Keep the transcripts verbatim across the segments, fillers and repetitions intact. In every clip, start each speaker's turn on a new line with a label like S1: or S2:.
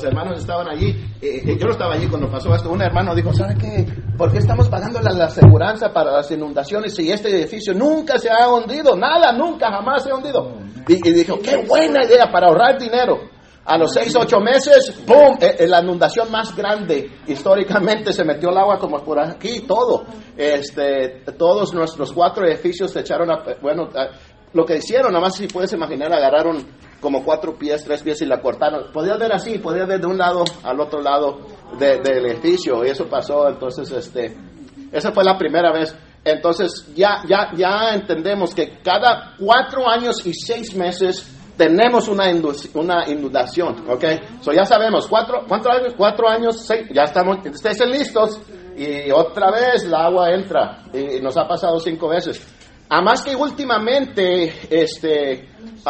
S1: hermanos estaban allí, eh, yo no estaba allí cuando pasó esto. Un hermano dijo, ¿sabe qué? ¿Por qué estamos pagando la, la aseguranza para las inundaciones si este edificio nunca se ha hundido? Nada, nunca, jamás se ha hundido. Y, y dijo, qué buena idea para ahorrar dinero. A los seis, ocho meses, ¡pum! Eh, la inundación más grande históricamente, se metió el agua como por aquí, todo. Este, todos nuestros cuatro edificios se echaron a, bueno, a, lo que hicieron, nada más si puedes imaginar, agarraron como cuatro pies, tres pies y la cortaron. Podías ver así, podías ver de un lado al otro lado de, del edificio, y eso pasó. Entonces, este, esa fue la primera vez. Entonces, ya, ya, ya entendemos que cada cuatro años y seis meses tenemos una, indu- una inundación, ¿ok? So ya sabemos, cuatro, ¿cuántos años? Cuatro años, seis, ya estamos, estén listos, y otra vez el agua entra, y nos ha pasado cinco veces. A más que últimamente, este,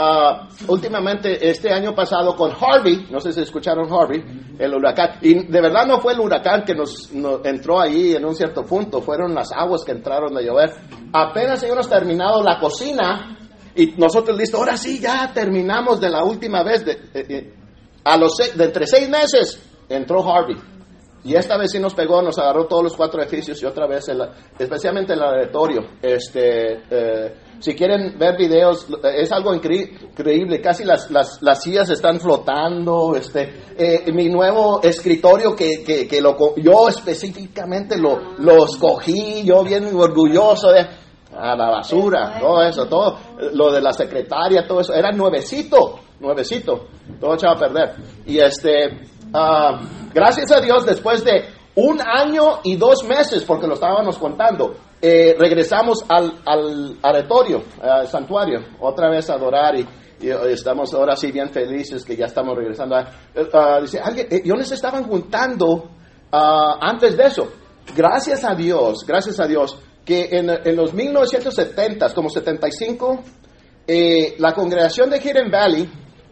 S1: uh, últimamente este año pasado con Harvey, no sé si escucharon Harvey, el huracán, y de verdad no fue el huracán que nos, nos entró ahí en un cierto punto, fueron las aguas que entraron de llover. Apenas habíamos terminado la cocina, y nosotros listo, ahora sí, ya terminamos de la última vez. De, de, de, a los seis, de entre seis meses entró Harvey. Y esta vez sí nos pegó, nos agarró todos los cuatro edificios y otra vez, el, especialmente el auditorio. Este, eh, si quieren ver videos, es algo incre- increíble. Casi las, las, las sillas están flotando. Este, eh, mi nuevo escritorio que, que, que lo, yo específicamente lo, lo escogí, yo bien orgulloso de... a la basura, todo eso, todo lo de la secretaria, todo eso, era nuevecito, nuevecito, todo echado a perder. Y este, uh, gracias a Dios, después de un año y dos meses, porque lo estábamos contando, eh, regresamos al, al auditorio, al santuario, otra vez a adorar, y, y estamos ahora sí bien felices que ya estamos regresando. A, uh, dice, alguien, eh, ellos se estaban juntando uh, antes de eso. Gracias a Dios, gracias a Dios, que en, en los mil novecientos setenta, como setenta y cinco, eh, la congregación de Hidden Valley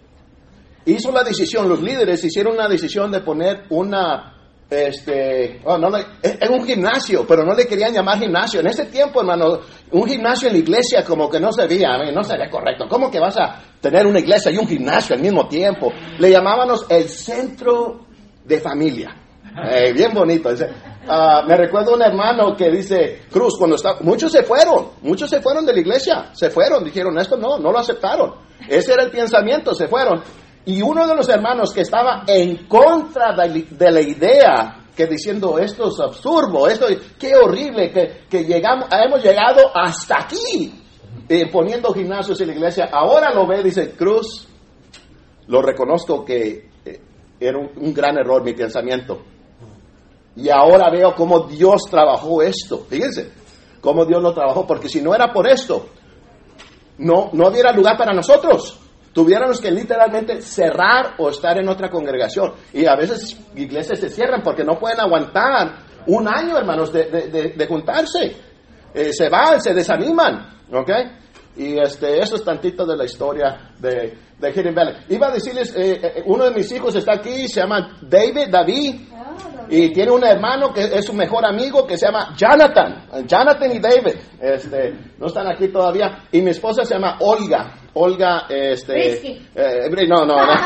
S1: hizo la decisión, los líderes hicieron una decisión de poner una, este, oh, no, no, en un gimnasio, pero no le querían llamar gimnasio. En ese tiempo, hermano, un gimnasio en la iglesia como que no se veía, no sería correcto. ¿Cómo que vas a tener una iglesia y un gimnasio al mismo tiempo? Le llamábamos el centro de familia. Eh, bien bonito. Uh, me recuerdo un hermano que dice, Cruz, cuando está, muchos se fueron, muchos se fueron de la iglesia, se fueron, dijeron, esto no, no lo aceptaron. Ese era el pensamiento, se fueron. Y uno de los hermanos que estaba en contra de, de la idea, que diciendo, esto es absurdo, esto, qué horrible, que, que llegamos, hemos llegado hasta aquí, eh, poniendo gimnasios en la iglesia. Ahora lo ve, dice, Cruz, lo reconozco que eh, era un, un gran error mi pensamiento. Y ahora veo cómo Dios trabajó esto. Fíjense, cómo Dios lo trabajó. Porque si no era por esto, no, no hubiera lugar para nosotros. Tuviéramos que literalmente cerrar o estar en otra congregación. Y a veces iglesias se cierran porque no pueden aguantar un año, hermanos, de, de, de, de juntarse. Eh, se van, se desaniman. ¿Ok? Y este, eso es tantito de la historia de, de Hidden Valley. Iba a decirles, eh, eh, uno de mis hijos está aquí, se llama David, David. Y tiene un hermano que es su mejor amigo que se llama Jonathan. Jonathan y David. Este, no están aquí todavía. Y mi esposa se llama Olga. Olga, este... Eh, no, no, no.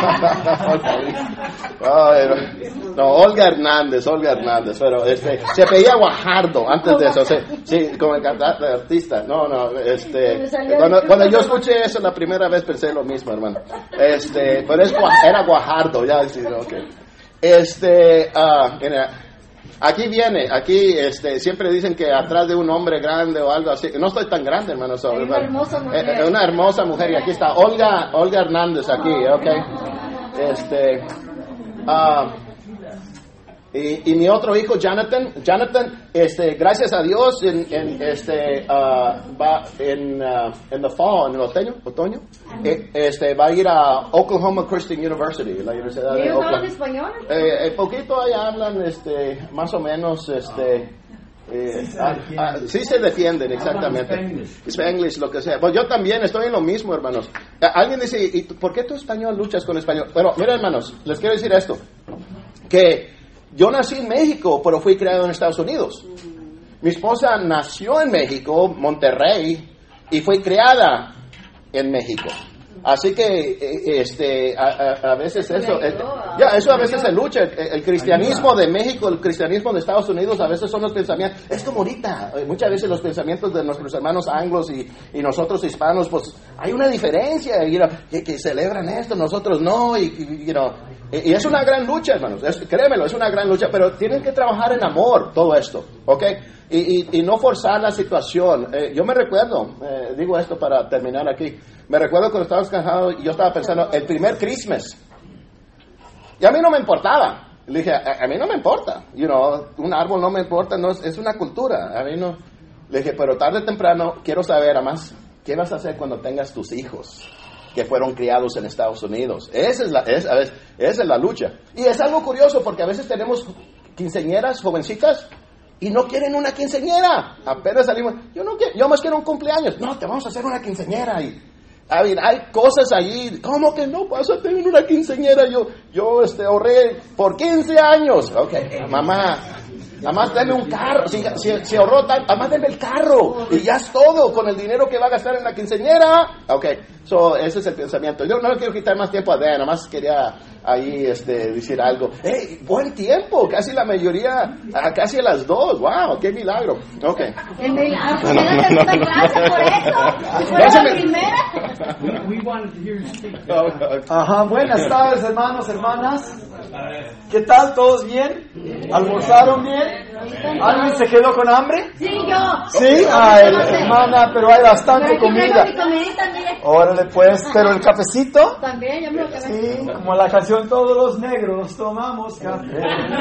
S1: no. No, Olga Hernández, Olga Hernández. Pero este, se pedía Guajardo antes de eso. Sí, sí, como el cantante, artista. No, no, este... Cuando, cuando yo escuché eso la primera vez pensé lo mismo, hermano. Este, pero es, era Guajardo, ya, sí, ok. Este, uh, aquí viene, aquí, este, siempre dicen que atrás de un hombre grande o algo así, no estoy tan grande, hermano, so,
S2: una hermosa mujer,
S1: eh, una hermosa mujer, y aquí está Olga, Olga Hernández aquí, ok, este, uh, y, y mi otro hijo Jonathan, Jonathan, este, gracias a Dios, en, en este, uh, va en, uh, en the fall, en el otoño, otoño, eh, este, va a ir a Oklahoma Christian University, la Universidad de
S2: ¿Ellos
S1: Oklahoma.
S2: hablan español?
S1: Eh, eh, poquito ahí hablan, este, más o menos, este, eh, ah, ah, sí se defienden, exactamente. Spanglish, lo que sea. Pues yo también estoy en lo mismo, hermanos. Alguien dice, ¿y por qué tú español luchas con español? Pero, mira, hermanos, les quiero decir esto, que yo nací en México, pero fui criado en Estados Unidos. Mi esposa nació en México, Monterrey, y fue criada en México. Así que, eh, este, a, a, a veces eso, eh, ya, eso a veces se lucha. El, el cristianismo de México, el cristianismo de Estados Unidos, a veces son los pensamientos, es como ahorita, eh, muchas veces los pensamientos de nuestros hermanos anglos y, y nosotros hispanos, pues hay una diferencia, you know, que, que celebran esto, nosotros no, y, y, you know, y, y es una gran lucha, hermanos, es, créemelo, es una gran lucha, pero tienen que trabajar en amor todo esto, ¿ok? Y, y, y no forzar la situación. Eh, yo me recuerdo, eh, digo esto para terminar aquí, me recuerdo cuando estábamos casados y yo estaba pensando, el primer Christmas, y a mí no me importaba. Le dije, a, a mí no me importa, you know, un árbol no me importa, no es, es una cultura, a mí no. Le dije, pero tarde o temprano quiero saber, además, ¿qué vas a hacer cuando tengas tus hijos que fueron criados en Estados Unidos? Esa es la, es, a veces, esa es la lucha. Y es algo curioso porque a veces tenemos quinceañeras, jovencitas, y no quieren una quinceañera. Apenas salimos, yo no quiero, yo más quiero un cumpleaños. No, te vamos a hacer una quinceañera. Y, a ver, hay cosas allí. ¿Cómo que no vas a tener una quinceañera? Yo, yo, este, ahorré por quince años. Ok, mamá, además dame un carro. Si, si, si ahorró, además dame el carro. Y ya es todo con el dinero que va a gastar en la quinceañera. Ok, so, ese es el pensamiento. Yo no le quiero quitar más tiempo a Dan, nada más quería ahí este, decir algo. Hey, buen tiempo, casi la mayoría, casi a las dos. Wow, qué milagro. Ok.
S2: El milagro, no, no, no, no, no. Gracias por eso. Fue la primera.
S3: We, we wanted to hear you speak.
S4: Ajá, buenas tardes, hermanos, hermanas. ¿Qué tal? ¿Todos bien? ¿Almorzaron bien? ¿Alguien se quedó con hambre?
S2: Sí, yo.
S4: Sí, ay, hermana, pero hay bastante comida. Órale, pues, pero el cafecito.
S2: También, yo me lo quedé.
S4: Sí, como la canción, todos los negros tomamos café.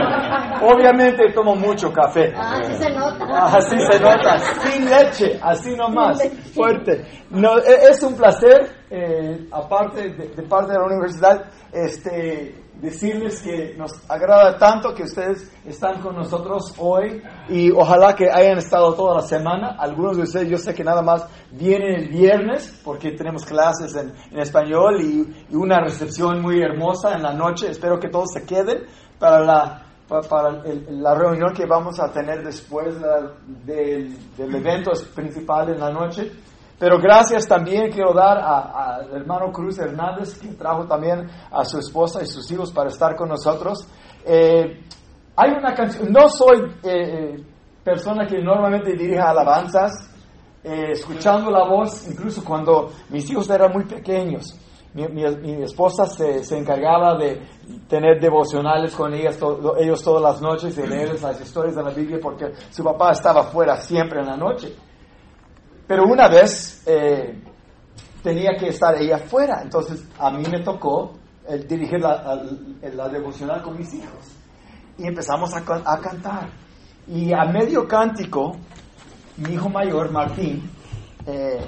S4: Obviamente tomo mucho café.
S2: Ah, así se nota.
S4: Así se nota, sin leche, así nomás, fuerte. No, es un placer, eh, aparte de, de parte de la universidad, este, decirles que nos agrada tanto que ustedes están con nosotros hoy y ojalá que hayan estado toda la semana. Algunos de ustedes yo sé que nada más vienen el viernes porque tenemos clases en, en español y, y una recepción muy hermosa en la noche. Espero que todos se queden para la, para, para el, la reunión que vamos a tener después la, del, del evento principal en la noche. Pero gracias también quiero dar al hermano Cruz Hernández, que trajo también a su esposa y sus hijos para estar con nosotros. Eh, hay una canción, no soy eh, persona que normalmente dirija alabanzas, eh, escuchando la voz, incluso cuando mis hijos eran muy pequeños. Mi, mi, mi esposa se, se encargaba de tener devocionales con ellas, to, ellos todas las noches y leerles las historias de la Biblia porque su papá estaba fuera siempre en la noche. Pero una vez eh, tenía que estar ella fuera, entonces a mí me tocó eh, dirigir la, la, la devocional con mis hijos. Y empezamos a, a cantar. Y a medio cántico, mi hijo mayor, Martín, eh,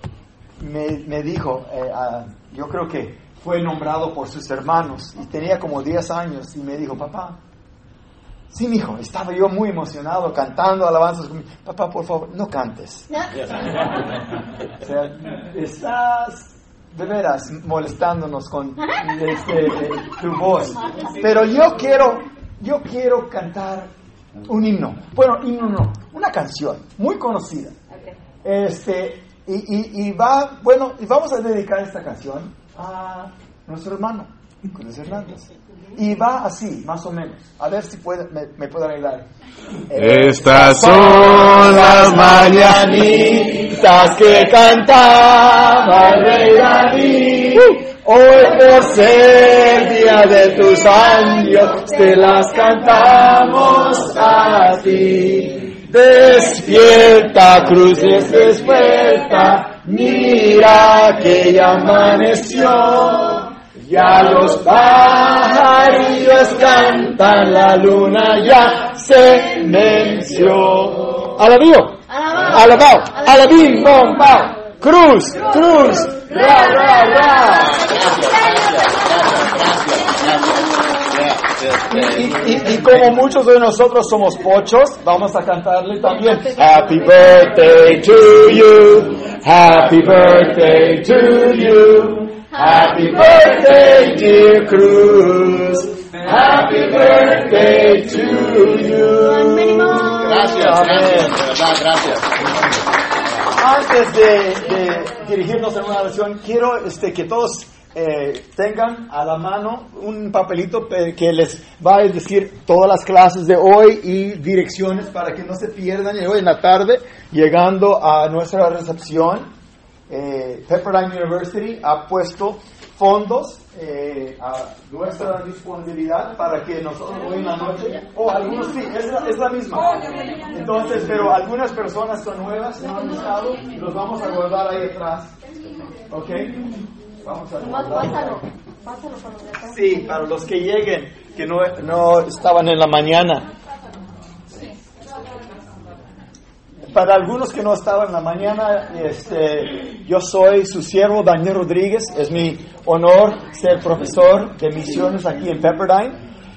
S4: me, me dijo, eh, uh, yo creo que fue nombrado por sus hermanos, y tenía como diez años, y me dijo, papá, sí, mijo, estaba yo muy emocionado cantando alabanzas. Papá, por favor, no cantes. O sea, estás de veras molestándonos con este, tu voz. Pero yo quiero, yo quiero cantar un himno. Bueno, himno no, una canción muy conocida. Este, y, y, y va, bueno, y vamos a dedicar esta canción a nuestro hermano, Cruz Hernández. Y va así, más o menos. A ver si puede, me, me pueden ayudar.
S5: Estas son las mañanitas que cantaba el rey David. Hoy por ser día de tus años, te las cantamos a ti. Despierta, cruces, despierta, mira que ya amaneció. Ya los pajarillos cantan, la luna ya se venció. Alabío, alabao, alabín, bomba, cruz, cruz, ra, ra, ra. Y, y, y como muchos de nosotros somos pochos, vamos a cantarle también. Happy birthday to you, happy birthday to you. Happy birthday, dear Cruz. Happy birthday to you.
S1: Gracias, gracias, de verdad, gracias.
S4: Antes de, de, dirigirnos en una oración, quiero este, que todos eh, tengan a la mano un papelito que les va a decir todas las clases de hoy y direcciones para que no se pierdan. Y hoy en la tarde, llegando a nuestra recepción, eh, Pepperdine University ha puesto fondos eh, a nuestra disponibilidad para que nosotros hoy en la noche, o oh, algunos sí, es la, es la misma. Entonces, pero algunas personas son nuevas, no han estado, y los vamos a guardar ahí atrás. ¿Ok? Vamos a guardarlo. Sí, para los que lleguen, que no, no estaban en la mañana. Para algunos que no estaban en la mañana, este, yo soy su siervo Daniel Rodríguez. Es mi honor ser profesor de misiones aquí en Pepperdine.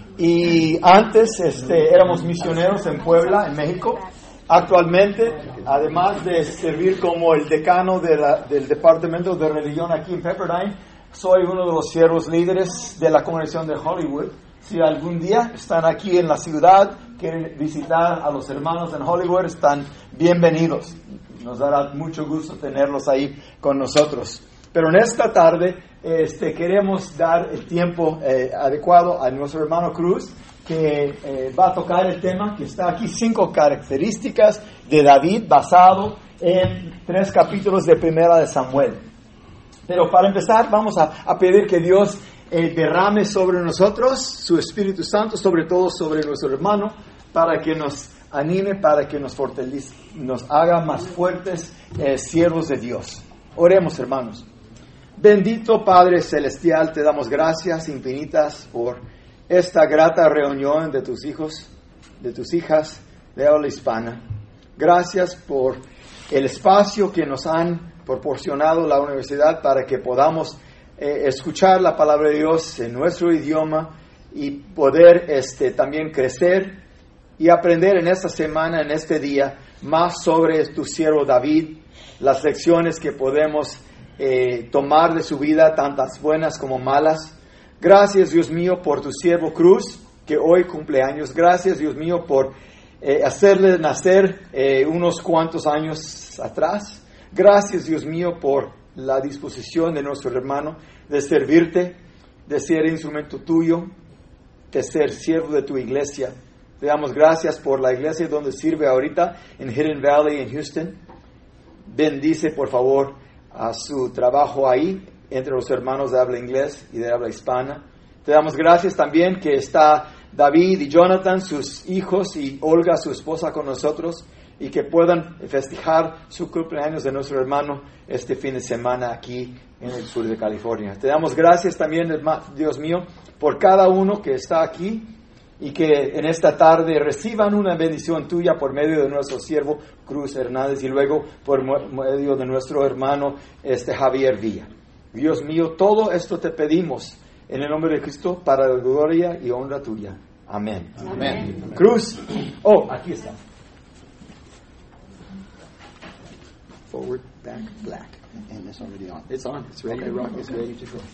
S4: Y antes este, éramos misioneros en Puebla, en México. Actualmente, además de servir como el decano de la, del Departamento de Religión aquí en Pepperdine, soy uno de los siervos líderes de la congregación de Hollywood. Si algún día están aquí en la ciudad, quieren visitar a los hermanos en Hollywood, están bienvenidos. Nos dará mucho gusto tenerlos ahí con nosotros. Pero en esta tarde este, queremos dar el tiempo eh, adecuado a nuestro hermano Cruz, que eh, va a tocar el tema que está aquí, cinco características de David basado en tres capítulos de Primera de Samuel. Pero para empezar vamos a, a pedir que Dios eh, derrame sobre nosotros su Espíritu Santo, sobre todo sobre nuestro hermano, para que nos anime, para que nos fortalezca, nos haga más fuertes eh, siervos de Dios. Oremos, hermanos. Bendito Padre Celestial, te damos gracias infinitas por esta grata reunión de tus hijos, de tus hijas de habla hispana. Gracias por el espacio que nos han proporcionado la universidad para que podamos eh, escuchar la palabra de Dios en nuestro idioma y poder este, también crecer y aprender en esta semana, en este día, más sobre tu siervo David, las lecciones que podemos eh, tomar de su vida, tantas buenas como malas. Gracias, Dios mío, por tu siervo Cruz, que hoy cumple años. Gracias, Dios mío, por eh, hacerle nacer eh, unos cuantos años atrás. Gracias, Dios mío, por la disposición de nuestro hermano de servirte, de ser instrumento tuyo, de ser siervo de tu iglesia. Te damos gracias por la iglesia donde sirve ahorita en Hidden Valley, en Houston. Bendice, por favor, a su trabajo ahí, entre los hermanos de habla inglés y de habla hispana. Te damos gracias también que está David y Jonathan, sus hijos, y Olga, su esposa, con nosotros, y que puedan festejar su cumpleaños de nuestro hermano este fin de semana aquí en el sur de California. Te damos gracias también, Dios mío, por cada uno que está aquí, y que en esta tarde reciban una bendición tuya por medio de nuestro siervo Cruz Hernández y luego por medio de nuestro hermano este Javier Villa. Dios mío, todo esto te pedimos en el nombre de Cristo para la gloria y honra tuya. Amén.
S1: Amén. Amén.
S4: Cruz. Oh, aquí está. Forward, back, black.
S1: And it's already on.
S4: It's on. It's ready to rock. It's ready to go.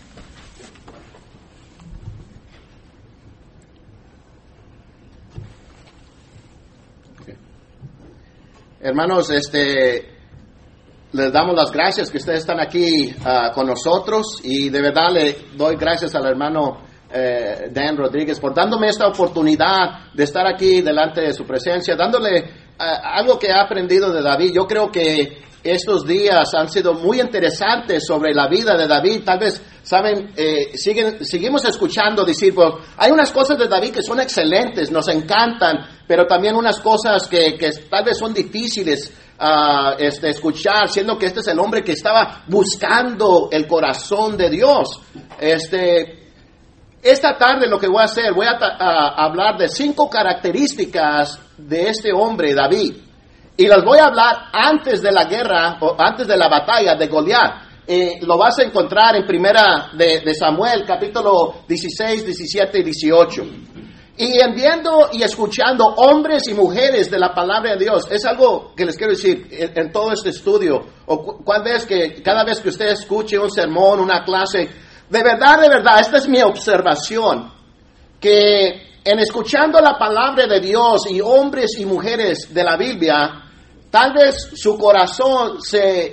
S1: Hermanos, este, les damos las gracias que ustedes están aquí uh, con nosotros, y de verdad le doy gracias al hermano eh, Dan Rodríguez por dándome esta oportunidad de estar aquí delante de su presencia, dándole uh, algo que he aprendido de David. Yo creo que estos días han sido muy interesantes sobre la vida de David. Tal vez, saben, eh, siguen, seguimos escuchando decir, pues, hay unas cosas de David que son excelentes, nos encantan, pero también unas cosas que, que tal vez son difíciles uh, este, escuchar, siendo que este es el hombre que estaba buscando el corazón de Dios. Este, esta tarde lo que voy a hacer, voy a, ta- a hablar de cinco características de este hombre, David. Y las voy a hablar antes de la guerra, o antes de la batalla de Goliat. Eh, lo vas a encontrar en Primera de, de Samuel, capítulo dieciséis, diecisiete y dieciocho. Y en viendo y escuchando hombres y mujeres de la palabra de Dios, es algo que les quiero decir en, en todo este estudio, o cu- cuál vez que, cada vez que usted escuche un sermón, una clase, de verdad, de verdad, esta es mi observación, que en escuchando la palabra de Dios y hombres y mujeres de la Biblia, tal vez su corazón se,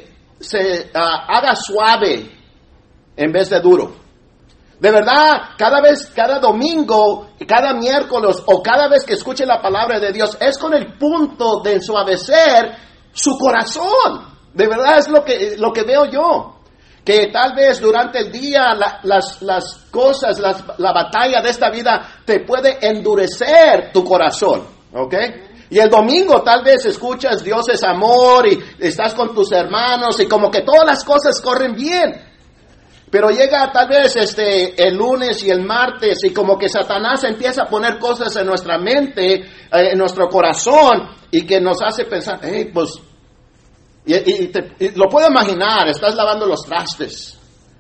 S1: se uh, haga suave en vez de duro. De verdad, cada vez, cada domingo, cada miércoles o cada vez que escuche la palabra de Dios es con el punto de ensuavecer su corazón. De verdad es lo que, lo que veo yo. Que tal vez durante el día la, las, las cosas, las, la batalla de esta vida te puede endurecer tu corazón. ¿Ok? Y el domingo tal vez escuchas Dios es amor y estás con tus hermanos y como que todas las cosas corren bien. Pero llega tal vez este el lunes y el martes y como que Satanás empieza a poner cosas en nuestra mente, eh, en nuestro corazón y que nos hace pensar, hey, pues, y, y, te, y lo puedo imaginar, estás lavando los trastes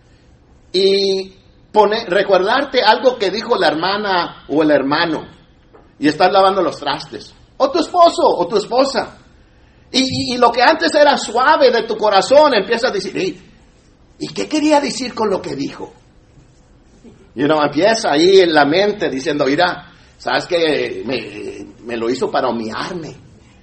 S1: y pone, recordarte algo que dijo la hermana o el hermano y estás lavando los trastes, o tu esposo o tu esposa y, y, y lo que antes era suave de tu corazón empieza a decir, hey, ¿y qué quería decir con lo que dijo? Y uno empieza ahí en la mente diciendo, mira, ¿sabes qué? Me, me lo hizo para humillarme.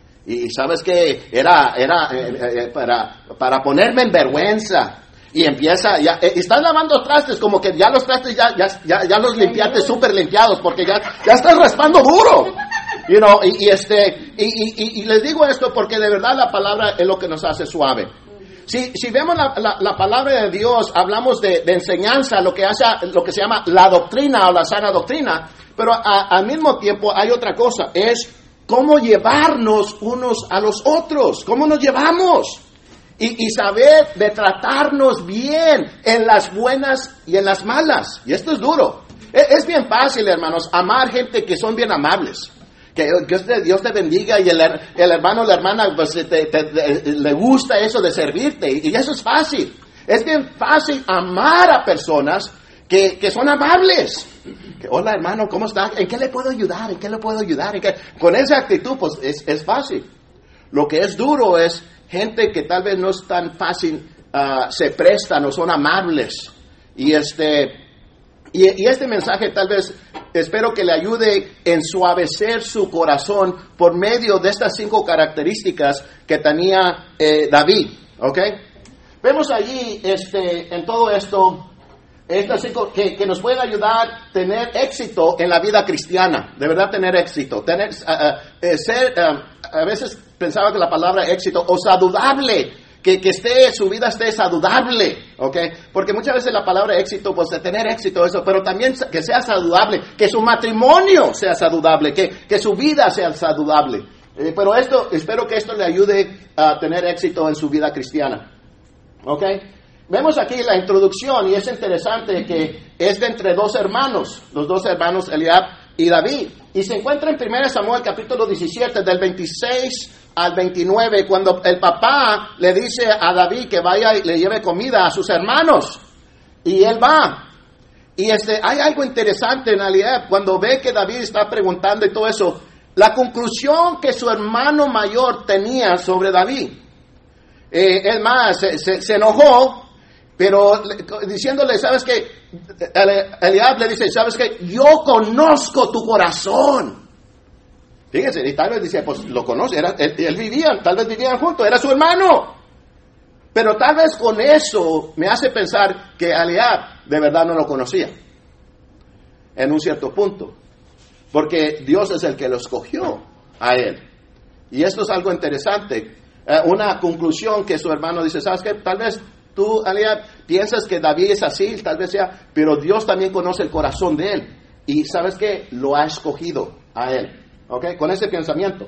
S1: Y ¿sabes qué? Era, era eh, eh, para, para ponerme en vergüenza. Y empieza, ya, eh, estás lavando trastes, como que ya los trastes ya, ya, ya, ya los limpiaste súper limpiados, porque ya, ya estás raspando duro. You know, y, y, este, y, y, y les digo esto porque de verdad la palabra es lo que nos hace suave. Si, si vemos la, la, la palabra de Dios, hablamos de, de enseñanza, lo que hace, lo que se llama la doctrina o la sana doctrina, pero a, al mismo tiempo hay otra cosa, es cómo llevarnos unos a los otros, cómo nos llevamos y, y saber de tratarnos bien en las buenas y en las malas. Y esto es duro. Es, es bien fácil, hermanos, amar gente que son bien amables. Que Dios te, Dios te bendiga y el, el hermano o la hermana pues, te, te, te, le gusta eso de servirte y eso es fácil. Es bien fácil amar a personas que, que son amables. Que, hola hermano, ¿cómo está? ¿En qué le puedo ayudar? ¿En qué le puedo ayudar? ¿En qué? Con esa actitud pues es, es fácil. Lo que es duro es gente que tal vez no es tan fácil, uh, se prestan o son amables. Y este... Y, y este mensaje tal vez, espero que le ayude a ensuavecer su corazón por medio de estas cinco características que tenía eh, David, ¿ok? Vemos allí este, en todo esto, estas cinco que, que nos pueden ayudar a tener éxito en la vida cristiana, de verdad tener éxito, tener, uh, uh, ser, uh, a veces pensaba que la palabra éxito, o saludable, Que, que esté, su vida esté saludable, ¿ok? Porque muchas veces la palabra éxito, pues de tener éxito, eso, pero también que sea saludable, que su matrimonio sea saludable, que, que su vida sea saludable. Eh, pero esto, espero que esto le ayude a tener éxito en su vida cristiana, ¿ok? Vemos aquí la introducción y es interesante que es de entre dos hermanos, los dos hermanos Eliab y David. Y se encuentra en primero Samuel capítulo diecisiete, del veintiséis al veintinueve, cuando el papá le dice a David que vaya y le lleve comida a sus hermanos. Y él va. Y este, hay algo interesante en realidad, cuando ve que David está preguntando y todo eso, la conclusión que su hermano mayor tenía sobre David. Eh, es más, se, se, se enojó, pero diciéndole, ¿sabes qué? Eliab le dice, ¿sabes qué? Yo conozco tu corazón. Fíjense, y tal vez dice, pues lo conoce, era, él, él vivía, tal vez vivían juntos, era su hermano. Pero tal vez con eso me hace pensar que Eliab de verdad no lo conocía. En un cierto punto. Porque Dios es el que lo escogió a él. Y esto es algo interesante. Eh, una conclusión que su hermano dice, ¿sabes qué? Tal vez tú, Eliab, piensas que David es así, tal vez sea, pero Dios también conoce el corazón de él. Y ¿sabes qué? Lo ha escogido a él. ¿Ok? Con ese pensamiento.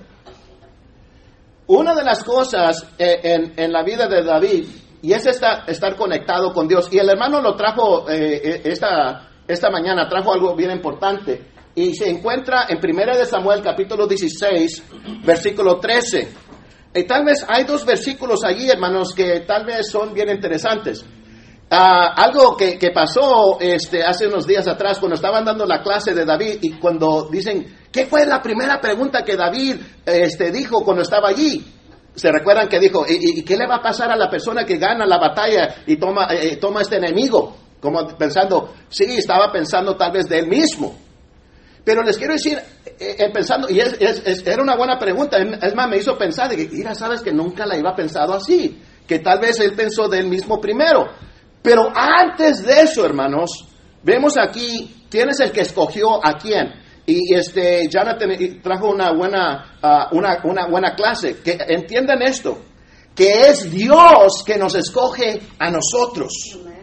S1: Una de las cosas eh, en, en la vida de David, y es esta, estar conectado con Dios, y el hermano lo trajo eh, esta, esta mañana, trajo algo bien importante, y se encuentra en primero de Samuel capítulo dieciséis, versículo trece. Y tal vez hay dos versículos allí, hermanos, que tal vez son bien interesantes. Uh, algo que, que pasó este, hace unos días atrás cuando estaban dando la clase de David y cuando dicen, ¿qué fue la primera pregunta que David este, dijo cuando estaba allí? Se recuerdan que dijo, ¿y, y qué le va a pasar a la persona que gana la batalla y toma, eh, toma este enemigo? Como pensando, sí, estaba pensando tal vez de él mismo. Pero les quiero decir, eh, pensando, y es, es, es, era una buena pregunta, es más, me hizo pensar, de que, mira, sabes que nunca la iba pensado así. que tal vez él pensó de él mismo primero. Pero antes de eso, hermanos, vemos aquí quién es el que escogió a quién. Y este Jonathan trajo una buena, uh, una, una buena clase. Que entiendan esto, que es Dios que nos escoge a nosotros.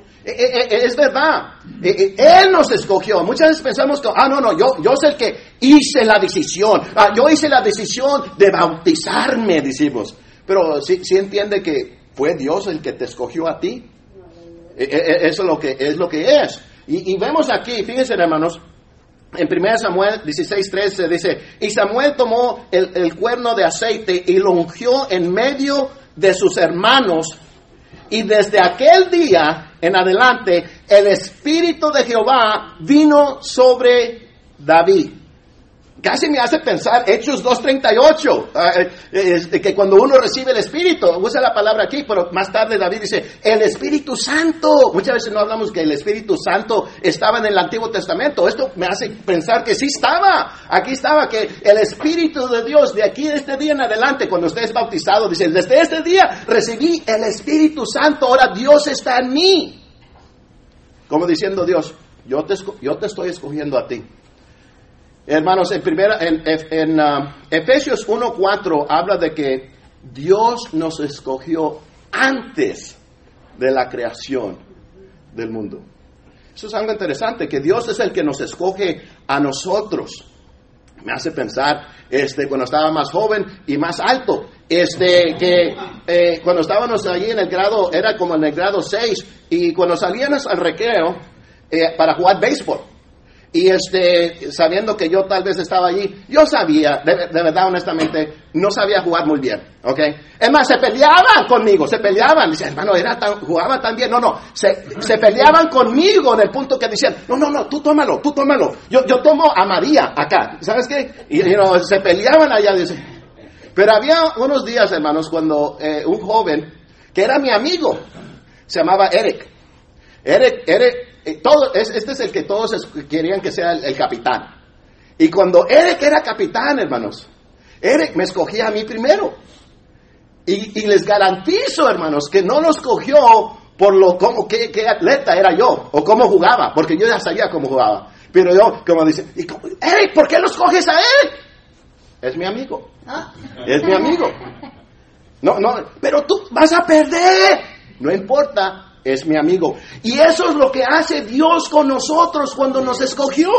S1: Es verdad, Él nos escogió. Muchas veces pensamos que, ah, no, no, yo, yo soy el que hice la decisión. Ah, yo hice la decisión de bautizarme, decimos. Pero sí, sí entiende que fue Dios el que te escogió a ti. Eso es lo que es. Lo que es. Y, y vemos aquí, fíjense, hermanos, en primero Samuel dieciséis trece dice, y Samuel tomó el, el cuerno de aceite y lo ungió en medio de sus hermanos. Y desde aquel día en adelante, el Espíritu de Jehová vino sobre David. Casi me hace pensar Hechos dos treinta y ocho, eh, eh, que cuando uno recibe el Espíritu, usa la palabra aquí, pero más tarde David dice, el Espíritu Santo. Muchas veces no hablamos que el Espíritu Santo estaba en el Antiguo Testamento. Esto me hace pensar que sí estaba. Aquí estaba, que el Espíritu de Dios, de aquí de este día en adelante, cuando usted es bautizado, dice, desde este día recibí el Espíritu Santo, ahora Dios está en mí. Como diciendo Dios, yo te, yo te estoy escogiendo a ti. Hermanos, en, primera, en, en uh, Efesios uno cuatro habla de que Dios nos escogió antes de la creación del mundo. Eso es algo interesante, que Dios es el que nos escoge a nosotros. Me hace pensar, este, cuando estaba más joven y más alto, este, que eh, cuando estábamos allí en el grado, era como en el grado seis, y cuando salíamos al recreo eh, para jugar béisbol, y este, sabiendo que yo tal vez estaba allí, yo sabía, de, de verdad, honestamente, no sabía jugar muy bien, ¿ok? Es más, se peleaban conmigo, se peleaban, dice, hermano, era tan, jugaba tan bien, no, no, se, se peleaban conmigo en el punto que decían, no, no, no, tú tómalo, tú tómalo, yo, yo tomo a María acá, ¿sabes qué? Y, you know, se peleaban allá, dice. Pero había unos días, hermanos, cuando eh, un joven, que era mi amigo, se llamaba Eric, Eric, Eric, Todo, este es el que todos querían que sea el, el capitán. Y cuando Eric era capitán, hermanos, Eric me escogía a mí primero. Y, y les garantizo, hermanos, que no lo escogió por lo como qué, qué atleta era yo o cómo jugaba, porque yo ya sabía cómo jugaba. Pero yo, como dice, Eric, ¿por qué lo escoges a él? Es mi amigo. Es mi amigo. No, no, pero tú vas a perder. No importa. Es mi amigo. Y eso es lo que hace Dios con nosotros cuando nos escogió.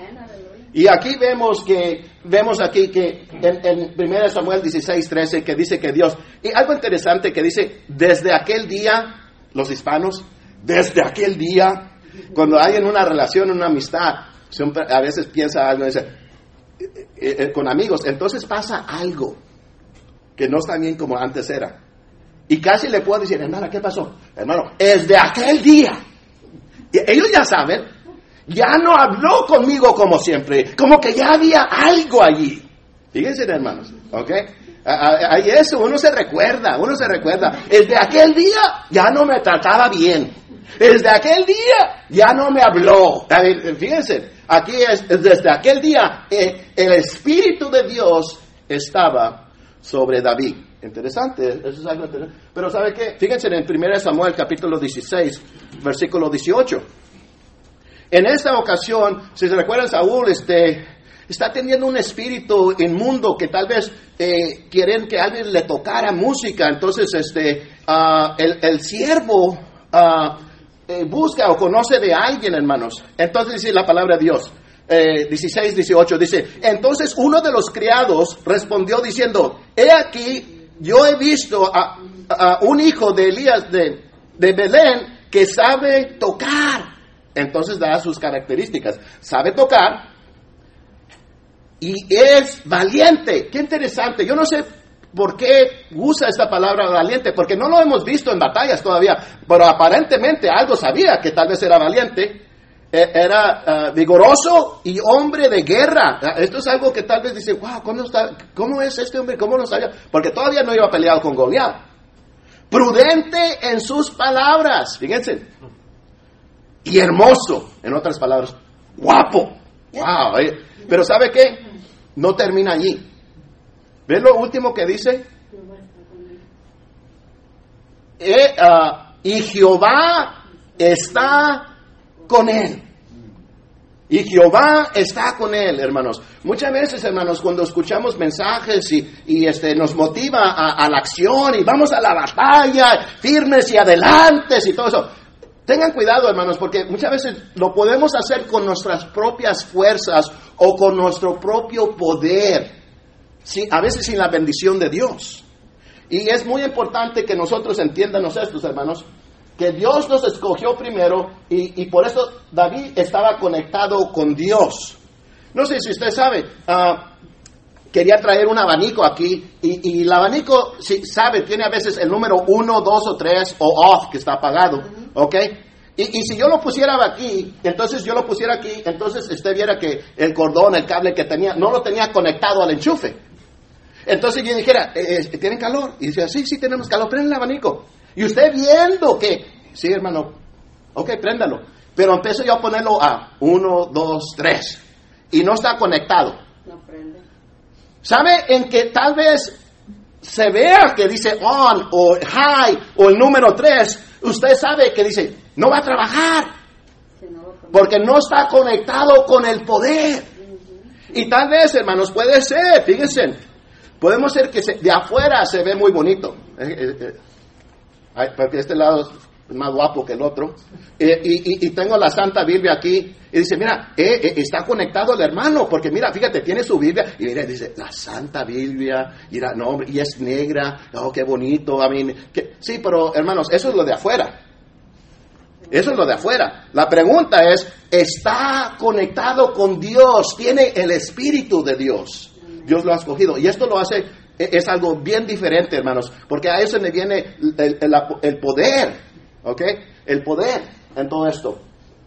S1: Y aquí vemos que, vemos aquí que en, en primero Samuel dieciséis trece que dice que Dios, y algo interesante que dice, desde aquel día, los hispanos, desde aquel día, cuando hay en una relación, una amistad, siempre, a veces piensa algo, dice, eh, eh, con amigos, entonces pasa algo que no está bien como antes era. Y casi le puedo decir, hermana, ¿qué pasó? Hermano, es de aquel día. Y ellos ya saben, ya no habló conmigo como siempre, como que ya había algo allí. Fíjense, hermanos, ¿ok? Hay eso, uno se recuerda, uno se recuerda. Es de aquel día, ya no me trataba bien. Desde aquel día, ya no me habló. A ver, fíjense, aquí es, desde aquel día, eh, el Espíritu de Dios estaba sobre David. Interesante, eso es algo interesante. Pero ¿sabe qué? Fíjense en primero Samuel capítulo dieciséis, versículo dieciocho. En esta ocasión, si se recuerdan, Saúl este, está teniendo un espíritu inmundo que tal vez eh, quieren que alguien le tocara música. Entonces este, uh, el, el siervo uh, eh, busca o conoce de alguien, hermanos. Entonces dice la palabra de Dios. Eh, dieciséis, dieciocho, dice, entonces uno de los criados respondió diciendo, he aquí, yo he visto a, a un hijo de Elías de, de Belén que sabe tocar. Entonces da sus características. Sabe tocar y es valiente. Qué interesante. Yo no sé por qué usa esta palabra valiente, porque no lo hemos visto en batallas todavía, pero aparentemente algo sabía que tal vez era valiente. Era uh, vigoroso y hombre de guerra. Esto es algo que tal vez dice, wow, ¿cómo, está, ¿cómo es este hombre? ¿Cómo lo sabía? Porque todavía no iba peleado con Goliat. Prudente en sus palabras, fíjense. Y hermoso, en otras palabras, guapo. Wow, eh. Pero ¿sabe qué? No termina allí. ¿Ven lo último que dice? eh, uh, y Jehová está con él. Y Jehová está con él, hermanos. Muchas veces, hermanos, cuando escuchamos mensajes y, y este, nos motiva a, a la acción y vamos a la batalla, firmes y adelantes y todo eso. Tengan cuidado, hermanos, porque muchas veces lo podemos hacer con nuestras propias fuerzas o con nuestro propio poder. Sí, a veces sin la bendición de Dios. Y es muy importante que nosotros entiendamos esto, hermanos, que Dios nos escogió primero y, y por eso David estaba conectado con Dios. No sé si usted sabe, uh, quería traer un abanico aquí y, y el abanico, si sabe, tiene a veces el número uno, dos o tres o off que está apagado, ¿ok? Y, y si yo lo pusiera aquí, entonces yo lo pusiera aquí, entonces usted viera que el cordón, el cable que tenía, no lo tenía conectado al enchufe. Entonces yo dijera, eh, eh, ¿tienen calor? Y decía, sí, sí tenemos calor, prende el abanico. Y usted viendo que, sí hermano, ok, préndalo. Pero empiezo yo a ponerlo a uno, dos, tres. Y no está conectado.
S2: No prende.
S1: ¿Sabe en que tal vez se vea que dice on o high o el número tres? Usted sabe que dice, no va a trabajar.
S2: Sí, no va a
S1: Porque no está conectado con el poder. Uh-huh. Y tal vez, hermanos, puede ser, fíjense, podemos ser que se, de afuera se ve muy bonito. Eh, eh, eh. Ay, porque este lado es más guapo que el otro. Eh, y, y, y tengo la Santa Biblia aquí. Y dice, mira, eh, eh, está conectado el hermano. Porque mira, fíjate, tiene su Biblia. Y mira, dice, la Santa Biblia. Y, mira, no, hombre, y es negra. Oh, qué bonito. I mean, que, sí, pero hermanos, eso es lo de afuera. Eso es lo de afuera. La pregunta es, ¿está conectado con Dios? ¿Tiene el Espíritu de Dios? Dios lo ha escogido. Y esto lo hace... es algo bien diferente, hermanos, porque a eso me viene el, el, el poder, ¿ok? El poder en todo esto.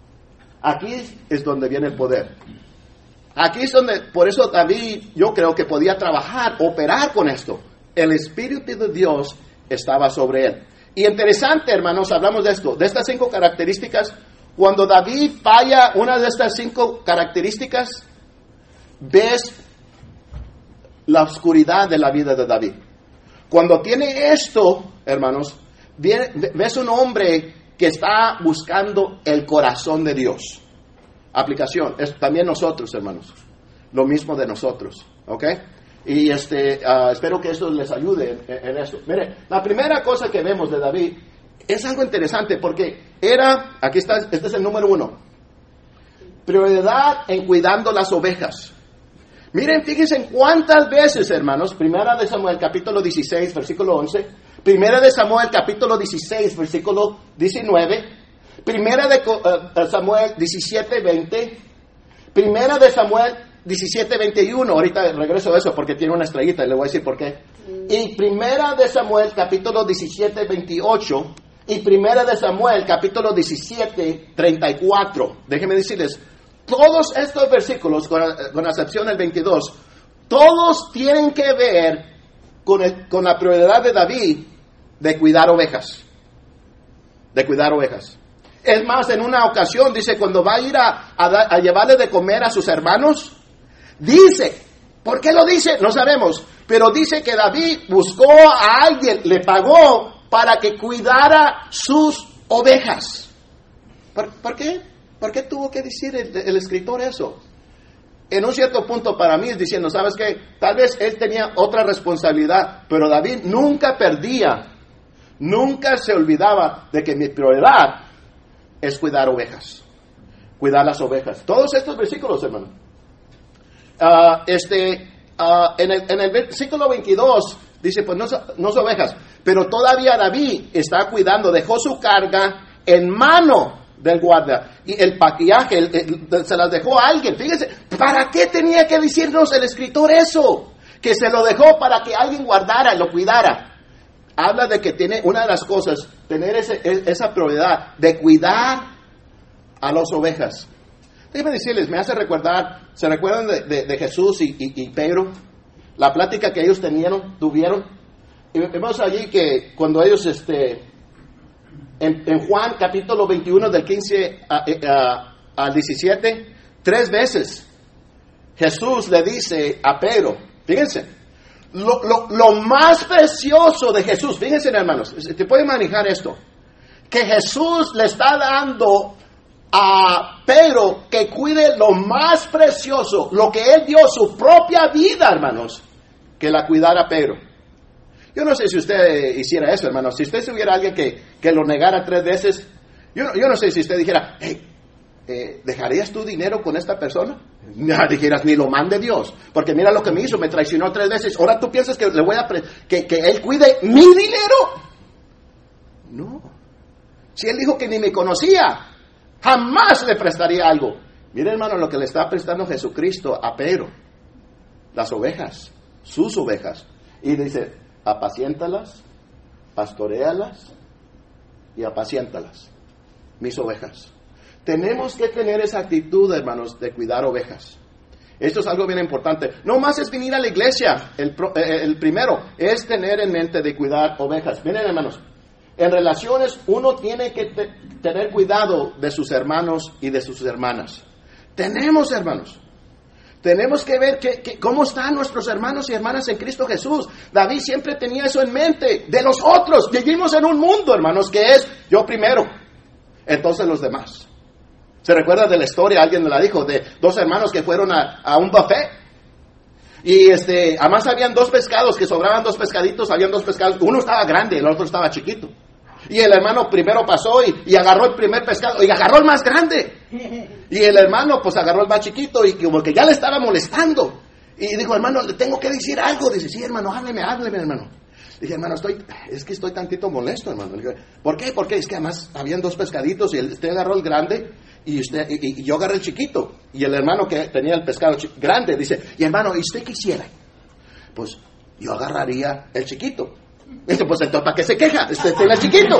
S1: Aquí es donde viene el poder. Aquí es donde, por eso David, yo creo que podía trabajar, operar con esto. El Espíritu de Dios estaba sobre él. Y interesante, hermanos, hablamos de esto, de estas cinco características. Cuando David falla una de estas cinco características, ves la oscuridad de la vida de David. Cuando tiene esto, hermanos, viene, ves un hombre que está buscando el corazón de Dios. Aplicación, es también nosotros, hermanos. Lo mismo de nosotros, ¿ok? Y este, uh, espero que esto les ayude en, en esto. Mire, la primera cosa que vemos de David es algo interesante porque era, aquí está, este es el número uno, prioridad en cuidando las ovejas. Miren, fíjense en cuántas veces, hermanos, Primera de Samuel, capítulo dieciséis, versículo once, Primera de Samuel, capítulo dieciséis, versículo diecinueve, Primera de uh, Samuel, diecisiete, veinte, Primera de Samuel, diecisiete, veintiuno, ahorita regreso a eso porque tiene una estrellita y le voy a decir por qué, y Primera de Samuel, capítulo diecisiete, veintiocho, y Primera de Samuel, capítulo diecisiete, treinta y cuatro, déjenme decirles, todos estos versículos, con, con excepción del veintidós, todos tienen que ver con, el, con la prioridad de David de cuidar ovejas. De cuidar ovejas. Es más, en una ocasión, dice, cuando va a ir a, a, a llevarle de comer a sus hermanos, dice, ¿por qué lo dice? No sabemos, pero dice que David buscó a alguien, le pagó para que cuidara sus ovejas. ¿Por, ¿por qué? ¿Por qué tuvo que decir el, el escritor eso? En un cierto punto para mí es diciendo, ¿sabes qué? Tal vez él tenía otra responsabilidad, pero David nunca perdía, nunca se olvidaba de que mi prioridad es cuidar ovejas, cuidar las ovejas. Todos estos versículos, hermano. Uh, este, uh, en, el, en el versículo veintidós dice, pues no, no son ovejas, pero todavía David está cuidando, dejó su carga en mano del guardia, y el paquillaje el, el, se las dejó a alguien. Fíjense, ¿para qué tenía que decirnos el escritor eso? Que se lo dejó para que alguien guardara y lo cuidara. Habla de que tiene una de las cosas, tener ese, esa prioridad de cuidar a las ovejas. Déjenme decirles, me hace recordar, ¿se recuerdan de, de, de Jesús y, y, y Pedro? La plática que ellos tenían, tuvieron. Y vemos allí que cuando ellos, este... En, en Juan capítulo veintiuno del quince a, a, al diecisiete, tres veces Jesús le dice a Pedro, fíjense, Lo, lo, lo más precioso de Jesús, fíjense hermanos, te pueden manejar esto, que Jesús le está dando a Pedro que cuide lo más precioso, lo que él dio su propia vida, hermanos, que la cuidara Pedro. Yo no sé si usted hiciera eso, hermanos, si usted tuviera alguien que, que lo negara tres veces, yo, yo no sé si usted dijera, hey, eh, ¿dejarías tu dinero con esta persona? No, dijeras, ni lo mande Dios, porque mira lo que me hizo, me traicionó tres veces, ahora tú piensas que le voy a pre- que, que él cuide mi dinero. No, si él dijo que ni me conocía, jamás le prestaría algo. Mire, hermano, lo que le está prestando Jesucristo a Pedro, las ovejas, sus ovejas, y dice, apaciéntalas, pastoréalas y apaciéntalas, mis ovejas. Tenemos que tener esa actitud, hermanos, de cuidar ovejas. Esto es algo bien importante. No más es venir a la iglesia. El, el primero es tener en mente de cuidar ovejas. Miren, hermanos, en relaciones uno tiene que te, tener cuidado de sus hermanos y de sus hermanas. Tenemos, hermanos, tenemos que ver que, que, cómo están nuestros hermanos y hermanas en Cristo Jesús. David siempre tenía eso en mente. De los otros, vivimos en un mundo, hermanos, que es yo primero, entonces los demás. ¿Se recuerda de la historia? Alguien me la dijo, de dos hermanos que fueron a, a un buffet. Y este, además habían dos pescados, que sobraban dos pescaditos, habían dos pescados. Uno estaba grande y el otro estaba chiquito. Y el hermano primero pasó y, y agarró el primer pescado, y agarró el más grande. Y el hermano pues agarró el más chiquito y como que ya le estaba molestando. Y dijo, hermano, le tengo que decir algo. Dice, sí, hermano, hábleme, hábleme, hermano. Dije, hermano, estoy, es que estoy tantito molesto, hermano. Dije, ¿por qué? Porque es que además habían dos pescaditos y él, usted agarró el grande y, usted, y, y yo agarré el chiquito. Y el hermano que tenía el pescado chi- grande dice, y hermano, ¿y usted qué hiciera? Pues yo agarraría el chiquito. Dice, pues entonces, ¿para qué se queja? Este tiene el chiquito.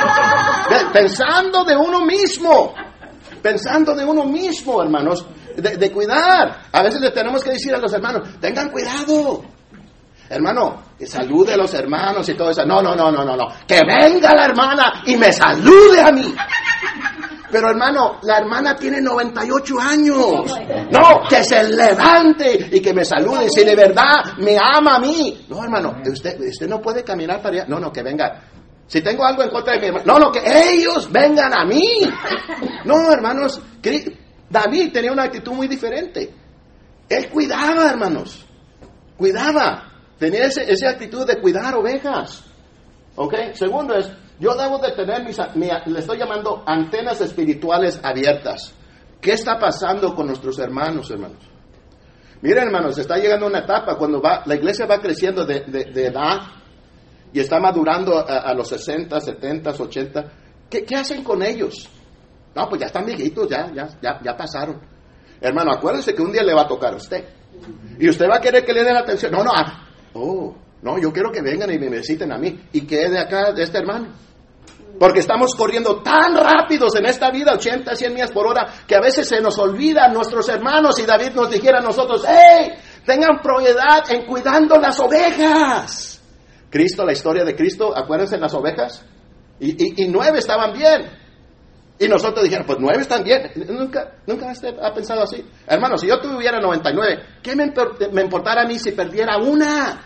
S1: Pensando de uno mismo. Pensando de uno mismo, hermanos. De, de cuidar. A veces le tenemos que decir a los hermanos, tengan cuidado. Hermano, que salude a los hermanos y todo eso. No, no, no, no, no, no. Que venga la hermana y me salude a mí. Pero hermano, la hermana tiene noventa y ocho años. No, que se levante y que me salude. Si de verdad me ama a mí. No, hermano, usted, usted no puede caminar para allá. No, no, que venga. Si tengo algo en contra de mi hermano. No, no, que ellos vengan a mí. No, hermanos, David tenía una actitud muy diferente. Él cuidaba, hermanos. Cuidaba. Tenía ese, esa actitud de cuidar ovejas. ¿Ok? Segundo es, yo debo de tener mis, mi, le estoy llamando antenas espirituales abiertas. ¿Qué está pasando con nuestros hermanos, hermanos? Miren, hermanos, está llegando una etapa cuando va, la iglesia va creciendo de, de, de edad y está madurando a, a los sesenta, setenta, ochenta. ¿Qué, ¿Qué hacen con ellos? No, pues ya están viejitos, ya, ya, ya, ya pasaron. Hermano, acuérdense que un día le va a tocar a usted. Y usted va a querer que le den atención. No, no, ah, oh, no, yo quiero que vengan y me visiten a mí. Y que es de acá, de este hermano. Porque estamos corriendo tan rápidos en esta vida, ochenta, cien millas por hora, que a veces se nos olvidan nuestros hermanos. Y David nos dijera a nosotros, ¡hey! Tengan prioridad en cuidando las ovejas. Cristo, la historia de Cristo, acuérdense en las ovejas. Y, y, y nueve estaban bien. Y nosotros dijeron, pues nueve están bien. Nunca, nunca usted ha pensado así. Hermano, si yo tuviera noventa y nueve, ¿qué me, me importara a mí si perdiera una?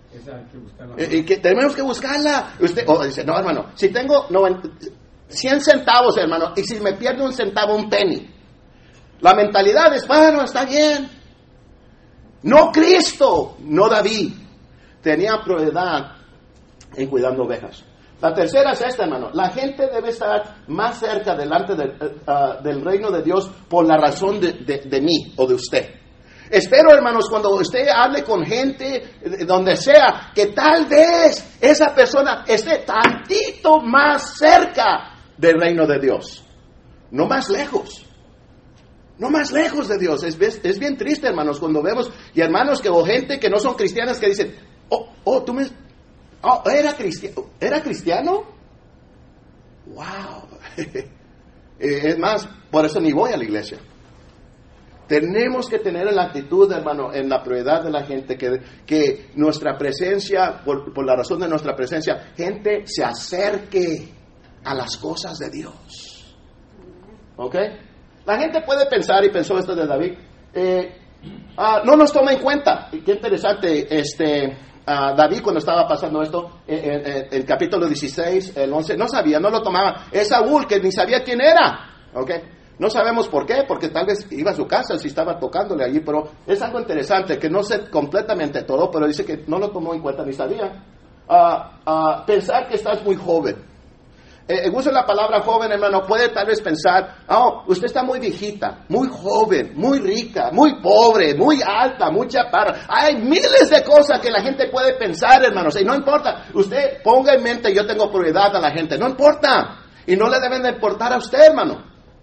S1: Y que tenemos que buscarla. Usted oh, dice, no, hermano, si tengo noventa, cien centavos, hermano, y si me pierdo un centavo, un penny. La mentalidad es, bueno, está bien. No Cristo, no David. Tenía prioridad en cuidando ovejas. La tercera es esta, hermano. La gente debe estar más cerca delante de, uh, del reino de Dios por la razón de, de, de mí o de usted. Espero, hermanos, cuando usted hable con gente, donde sea, que tal vez esa persona esté tantito más cerca del reino de Dios. No más lejos. No más lejos de Dios. Es, es bien triste, hermanos, cuando vemos, y hermanos, que o gente que no son cristianas que dicen, oh, oh, tú me... Oh, ¿era cristiano? ¿Era cristiano? ¡Wow! Es más, por eso ni voy a la iglesia. Tenemos que tener la actitud, hermano, en la prioridad de la gente, que, que nuestra presencia, por, por la razón de nuestra presencia, gente se acerque a las cosas de Dios. ¿Ok? La gente puede pensar, y pensó esto de David, eh, ah, no nos toma en cuenta. Qué interesante, este... uh, David cuando estaba pasando esto, en el capítulo dieciséis, el once, no sabía, no lo tomaba. Es Saúl que ni sabía quién era, ¿ok? No sabemos por qué, porque tal vez iba a su casa si estaba tocándole allí, pero es algo interesante, que no sé completamente todo, pero dice que no lo tomó en cuenta ni sabía. Uh, uh, pensar que estás muy joven. Eh, uso la palabra joven, hermano, puede tal vez pensar, oh, usted está muy viejita, muy joven, muy rica, muy pobre, muy alta, muy chaparra. Hay miles de cosas que la gente puede pensar, hermanos, y no importa. Usted ponga en mente, yo tengo prioridad a la gente, no importa. Y no le deben de importar a usted, hermano.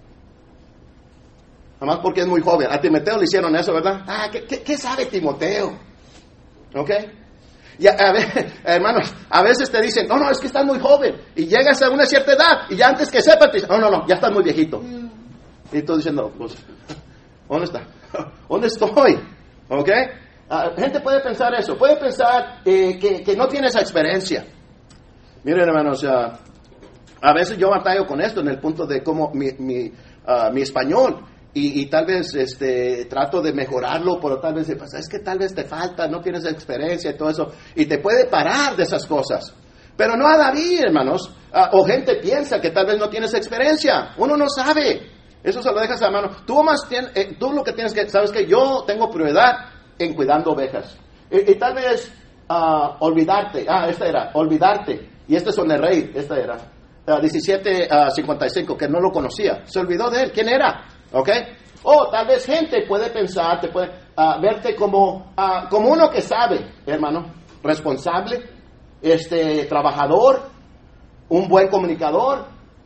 S1: Además porque es muy joven. A Timoteo le hicieron eso, ¿verdad? Ah, ¿qué, qué, qué sabe Timoteo? ¿Ok? Y a, a ver, hermanos, a veces te dicen, no, no, es que estás muy joven. Y llegas a una cierta edad, y ya antes que sepas, te dicen, no, no, no, ya estás muy viejito. Mm. Y tú diciendo, pues, ¿dónde está? ¿Dónde estoy? ¿Ok? Uh, gente puede pensar eso, puede pensar eh, que, que no tiene esa experiencia. Miren, hermanos, uh, a veces yo batallo con esto en el punto de cómo mi, mi, uh, mi español. Y, y tal vez este, trato de mejorarlo, pero tal vez pues, es que tal vez te falta, no tienes experiencia y todo eso, y te puede parar de esas cosas. Pero no a David, hermanos, uh, o gente piensa que tal vez no tienes experiencia, uno no sabe, eso se lo dejas a mano. Tú, más tien, eh, tú lo que tienes que, sabes que yo tengo prioridad en cuidando ovejas, y, y tal vez uh, olvidarte, ah, esta era, olvidarte, y este son el rey, esta era, uh, diecisiete cincuenta y cinco, que no lo conocía, se olvidó de él, ¿quién era? ¿Ok? O tal vez gente puede pensar, te puede uh, verte como, uh, como uno que sabe, hermano, responsable, este, trabajador, un buen comunicador,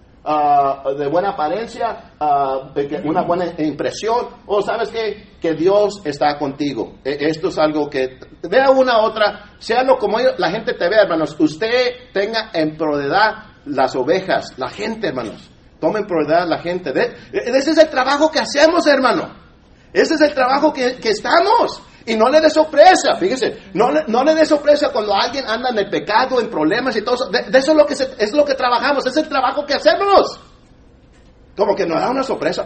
S1: uh, de buena apariencia, uh, de una buena impresión, o sabes qué, que Dios está contigo. E- esto es algo que vea una otra, sea lo como la gente te vea, hermanos, usted tenga en prioridad las ovejas, la gente, hermanos. Tomen prioridad a la gente. De, ese es el trabajo que hacemos, hermano. Ese es el trabajo que, que estamos. Y no le dé sorpresa, fíjese. No, no le dé sorpresa cuando alguien anda en el pecado, en problemas y todo eso. De, de eso es lo, que se, es lo que trabajamos. Es el trabajo que hacemos. Como que nos da una sorpresa.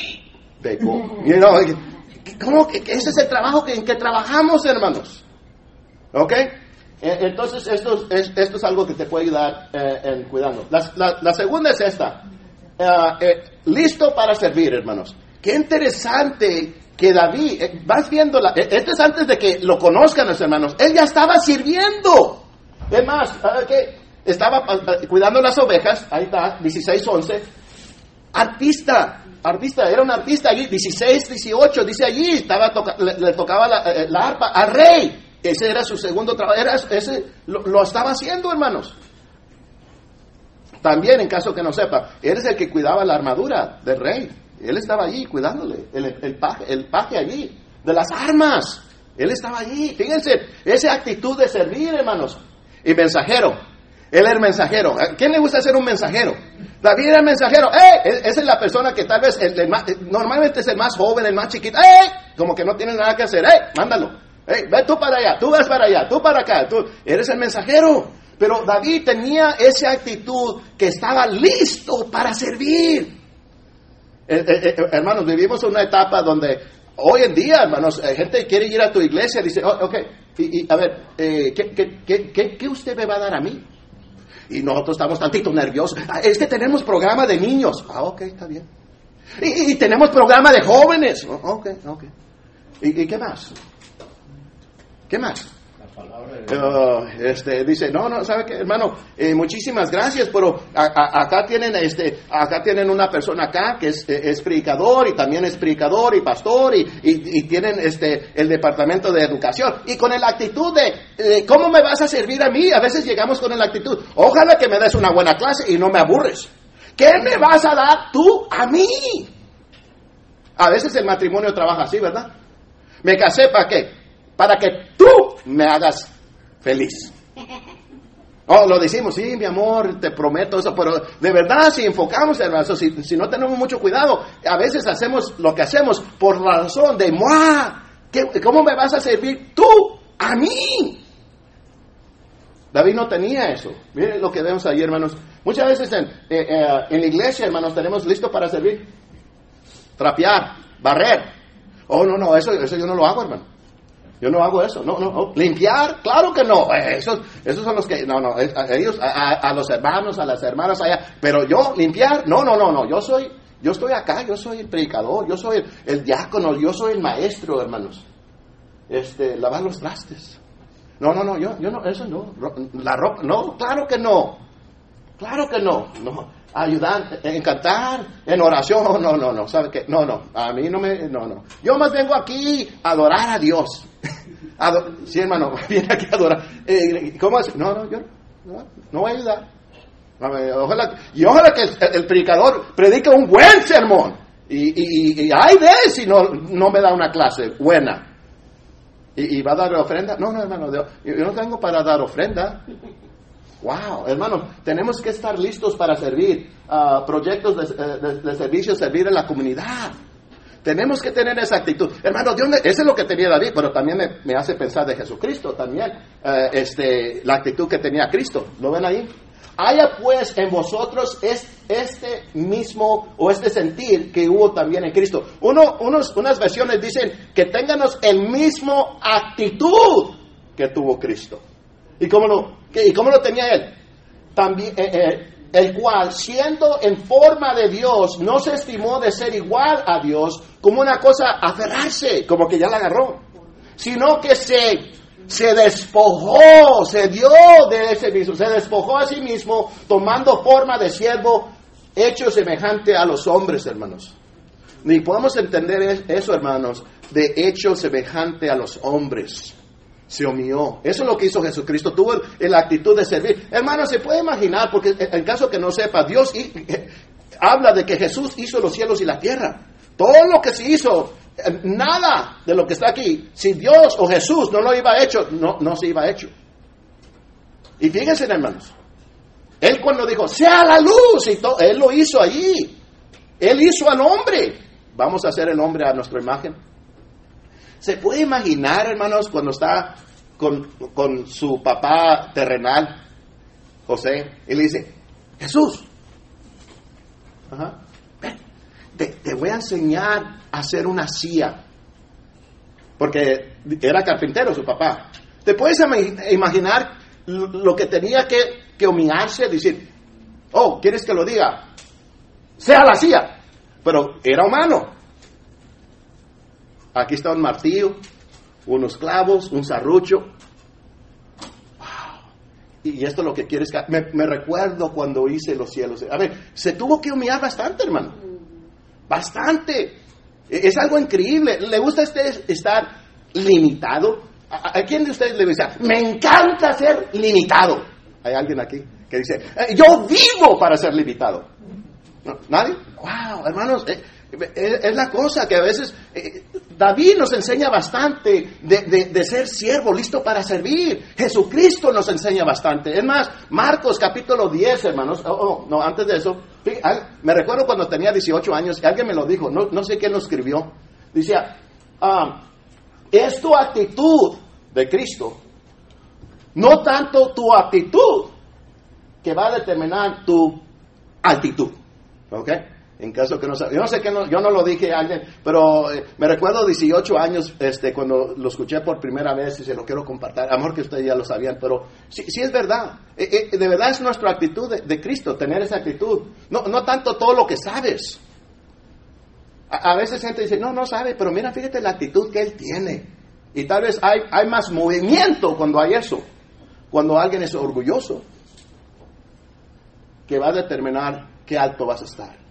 S1: Pecó. You know, ¿cómo que ese es el trabajo que, en que trabajamos, hermanos? ¿Ok? Entonces, esto es, esto es algo que te puede ayudar eh, en cuidando. La, la, la segunda es esta. Uh, eh, listo para servir, hermanos. Qué interesante que David, eh, vas viendo, la, eh, esto es antes de que lo conozcan los hermanos, él ya estaba sirviendo. Es más, uh, que estaba uh, cuidando las ovejas, ahí está, dieciséis once, artista, artista, era un artista allí, dieciséis dieciocho, dice allí, estaba toca, le, le tocaba la, eh, la arpa al rey, ese era su segundo trabajo, era, ese lo, lo estaba haciendo, hermanos. También, en caso que no sepa, él es el que cuidaba la armadura del rey. Él estaba allí cuidándole, el, el, paje, el paje allí, de las armas. Él estaba allí. Fíjense, esa actitud de servir, hermanos. Y mensajero. Él era mensajero. ¿A quién le gusta ser un mensajero? David era mensajero. ¡Eh! Esa es la persona que tal vez, el, el más, normalmente es el más joven, el más chiquito. ¡Eh! Como que no tiene nada que hacer. ¡Eh! Mándalo. ¡Eh! Ve tú para allá, tú vas para allá, tú para acá. Tú eres el mensajero. Pero David tenía esa actitud que estaba listo para servir. Eh, eh, eh, hermanos, vivimos en una etapa donde hoy en día, hermanos, eh, gente quiere ir a tu iglesia y dice, oh, ok, y, y a ver, eh, ¿qué, qué, qué, qué, ¿qué usted me va a dar a mí? Y nosotros estamos tantito nerviosos. Ah, es que tenemos programa de niños. Ah, ok, está bien. Y, y tenemos programa de jóvenes. Oh, ok, ok. ¿Y, y qué más? ¿Qué más? Uh, este, dice, no, no, ¿sabe qué, hermano? Eh, muchísimas gracias, pero a, a, acá tienen este, acá tienen una persona acá que es, es predicador y también es predicador y pastor y, y, y tienen este, el departamento de educación. Y con la actitud de, eh, ¿cómo me vas a servir a mí? A veces llegamos con la actitud, ojalá que me des una buena clase y no me aburres. ¿Qué me vas a dar tú a mí? A veces el matrimonio trabaja así, ¿verdad? Me casé, ¿para qué? Para que tú me hagas feliz. Oh, lo decimos, sí, mi amor, te prometo eso, pero de verdad, si enfocamos, hermanos, si, si no tenemos mucho cuidado, a veces hacemos lo que hacemos por la razón de, ¡mua! ¿Cómo me vas a servir tú a mí? David no tenía eso. Miren lo que vemos ahí, hermanos. Muchas veces en, eh, eh, en la iglesia, hermanos, tenemos listo para servir, trapear, barrer. Oh, no, no, eso, eso yo no lo hago, hermano. Yo no hago eso, no, no, no. Limpiar, claro que no. Esos, esos son los que, no, no, ellos, a, a, a los hermanos, a las hermanas allá. Pero yo, limpiar, no, no, no, no. Yo soy, yo estoy acá, yo soy el predicador, yo soy el, el diácono, yo soy el maestro, hermanos. Este, lavar los trastes. No, no, no, yo, yo no, eso no. La ropa, no, claro que no. Claro que no, no. Ayudar, en cantar, en oración, no, no, no, no, ¿sabe qué? No, no, a mí no me, no, no. Yo más vengo aquí a adorar a Dios. Ador, sí, hermano, viene aquí a adorar. Eh, ¿Cómo es? No, no, yo no, no voy a ayudar. Ojalá, y ojalá que el, el predicador predique un buen sermón. Y, y, y ay de si no, no me da una clase buena. ¿Y, y va a dar ofrenda? No, no, hermano, yo, yo no tengo para dar ofrenda. Wow, hermanos, tenemos que estar listos para servir uh, proyectos de, de, de servicio, servir en la comunidad. Tenemos que tener esa actitud. Hermano, Dios me, eso es lo que tenía David, pero también me, me hace pensar de Jesucristo, también, uh, este, la actitud que tenía Cristo. ¿Lo ven ahí? Haya pues en vosotros es, este mismo, o este sentir que hubo también en Cristo. Uno, unos, unas versiones dicen que ténganos el mismo actitud que tuvo Cristo. ¿Y cómo lo, y cómo lo tenía él? También, eh, eh, el cual, siendo en forma de Dios, no se estimó de ser igual a Dios como una cosa a aferrarse, como que ya la agarró, sino que se, se despojó, se dio de ese mismo, se despojó a sí mismo, tomando forma de siervo, hecho semejante a los hombres, hermanos. Ni podemos entender eso, hermanos, de hecho semejante a los hombres. Se humilló. Eso es lo que hizo Jesucristo. Tuvo la actitud de servir. Hermano, se puede imaginar, porque en caso que no sepa, Dios y, eh, habla de que Jesús hizo los cielos y la tierra. Todo lo que se hizo, eh, nada de lo que está aquí, si Dios o Jesús no lo iba hecho, no, no se iba hecho. Y fíjense, hermanos, Él cuando dijo, sea la luz, y todo, Él lo hizo allí. Él hizo al hombre. Vamos a hacer el hombre a nuestra imagen. ¿Se puede imaginar, hermanos, cuando está con, con su papá terrenal, José, y le dice, Jesús, ajá, ven, te, te voy a enseñar a hacer una silla? Porque era carpintero su papá. ¿Te puedes imaginar lo que tenía que, que humillarse? Decir, oh, ¿quieres que lo diga? Sea la silla. Pero era humano. Aquí está un martillo, unos clavos, un serrucho. Wow. Y esto es lo que quieres que... Me, me recuerdo cuando hice los cielos. A ver, se tuvo que humillar bastante, hermano. Bastante. Es algo increíble. ¿Le gusta a usted estar limitado? ¿A, a quién de ustedes le dice, me encanta ser limitado? ¿Hay alguien aquí que dice, yo vivo para ser limitado? ¿No? ¿Nadie? Wow, hermanos, eh, es la cosa que a veces eh, David nos enseña bastante de, de, de ser siervo, listo para servir. Jesucristo nos enseña bastante. Es más, Marcos capítulo diez, hermanos. Oh, oh, no, antes de eso, me recuerdo cuando tenía dieciocho años, alguien me lo dijo, no, no sé quién lo escribió. Decía, ah, es tu actitud de Cristo, no tanto tu actitud, que va a determinar tu altitud. ¿Ok? En caso que no sabe, yo no sé que no, yo no lo dije a alguien, pero eh, me recuerdo dieciocho años, este, cuando lo escuché por primera vez y se lo quiero compartir. A lo mejor que ustedes ya lo sabían, pero sí, sí es verdad. Eh, eh, de verdad es nuestra actitud de, de Cristo, tener esa actitud. No, no tanto todo lo que sabes. A, a veces gente dice, no, no sabe, pero mira, fíjate la actitud que Él tiene. Y tal vez hay, hay más movimiento cuando hay eso. Cuando alguien es orgulloso, que va a determinar qué alto vas a estar.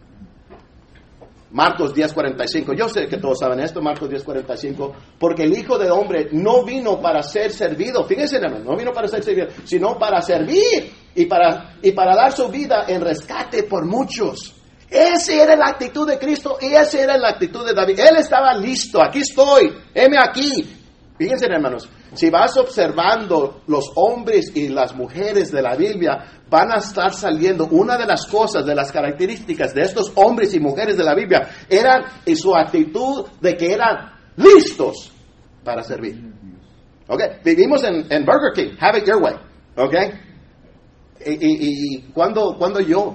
S1: Marcos diez cuarenta y cinco, yo sé que todos saben esto, Marcos diez cuarenta y cinco, porque el Hijo del Hombre no vino para ser servido, fíjense, hermano, no vino para ser servido, sino para servir y para, y para dar su vida en rescate por muchos. Esa era la actitud de Cristo y esa era la actitud de David. Él estaba listo, aquí estoy, heme aquí. Fíjense, hermanos, si vas observando los hombres y las mujeres de la Biblia, van a estar saliendo. Una de las cosas, de las características de estos hombres y mujeres de la Biblia, eran en su actitud de que eran listos para servir. ¿Ok? Vivimos en, en Burger King, have it your way. ¿Ok? Y, y, y ¿cuándo, cuándo yo,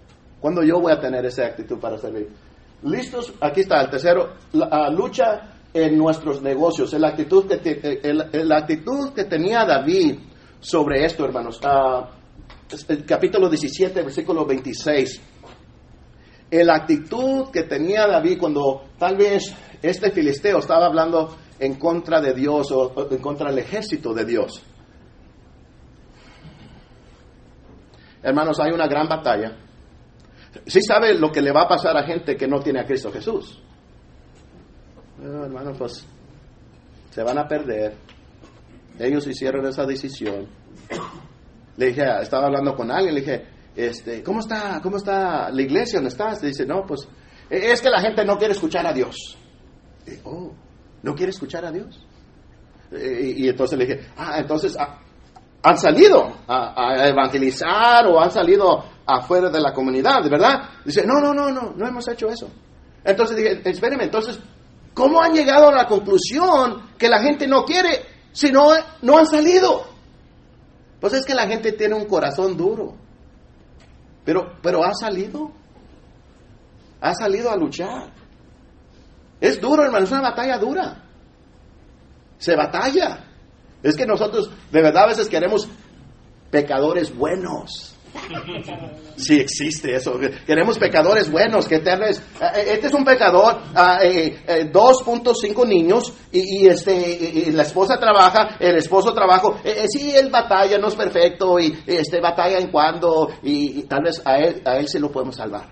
S1: cuándo yo voy a tener esa actitud para servir? Listos, aquí está el tercero, la, uh, lucha en nuestros negocios, en la actitud que, te, en la, en la actitud que tenía David sobre esto, hermanos. Uh, el capítulo diecisiete, versículo veintiséis. En la actitud que tenía David cuando tal vez este filisteo estaba hablando en contra de Dios o, o en contra del ejército de Dios. Hermanos, hay una gran batalla. ¿Sí sabe lo que le va a pasar a gente que no tiene a Cristo Jesús? No, hermanos, pues se van a perder. Ellos hicieron esa decisión. Le dije, estaba hablando con alguien, le dije, este, ¿cómo está, cómo está la iglesia? ¿Dónde estás? Dice, no, pues es que la gente no quiere escuchar a Dios. Y, oh, ¿no quiere escuchar a Dios? Y, y entonces le dije, ah, entonces ah, han salido a, a evangelizar o han salido afuera de la comunidad, ¿verdad? Dice, no, no, no, no, no hemos hecho eso. Entonces dije, espéreme, entonces, ¿cómo han llegado a la conclusión que la gente no quiere si no, no han salido? Pues es que la gente tiene un corazón duro. Pero, pero ha salido. Ha salido a luchar. Es duro, hermano, es una batalla dura. Se batalla. Es que nosotros de verdad a veces queremos pecadores buenos. Sí existe eso. Queremos pecadores buenos. Que tenés, este es un pecador, uh, eh, eh, dos punto cinco niños y, y este y, y la esposa trabaja, el esposo trabaja. Eh, eh, sí, él batalla, no es perfecto y este batalla en cuando y, y tal vez a él a él se lo podemos salvar.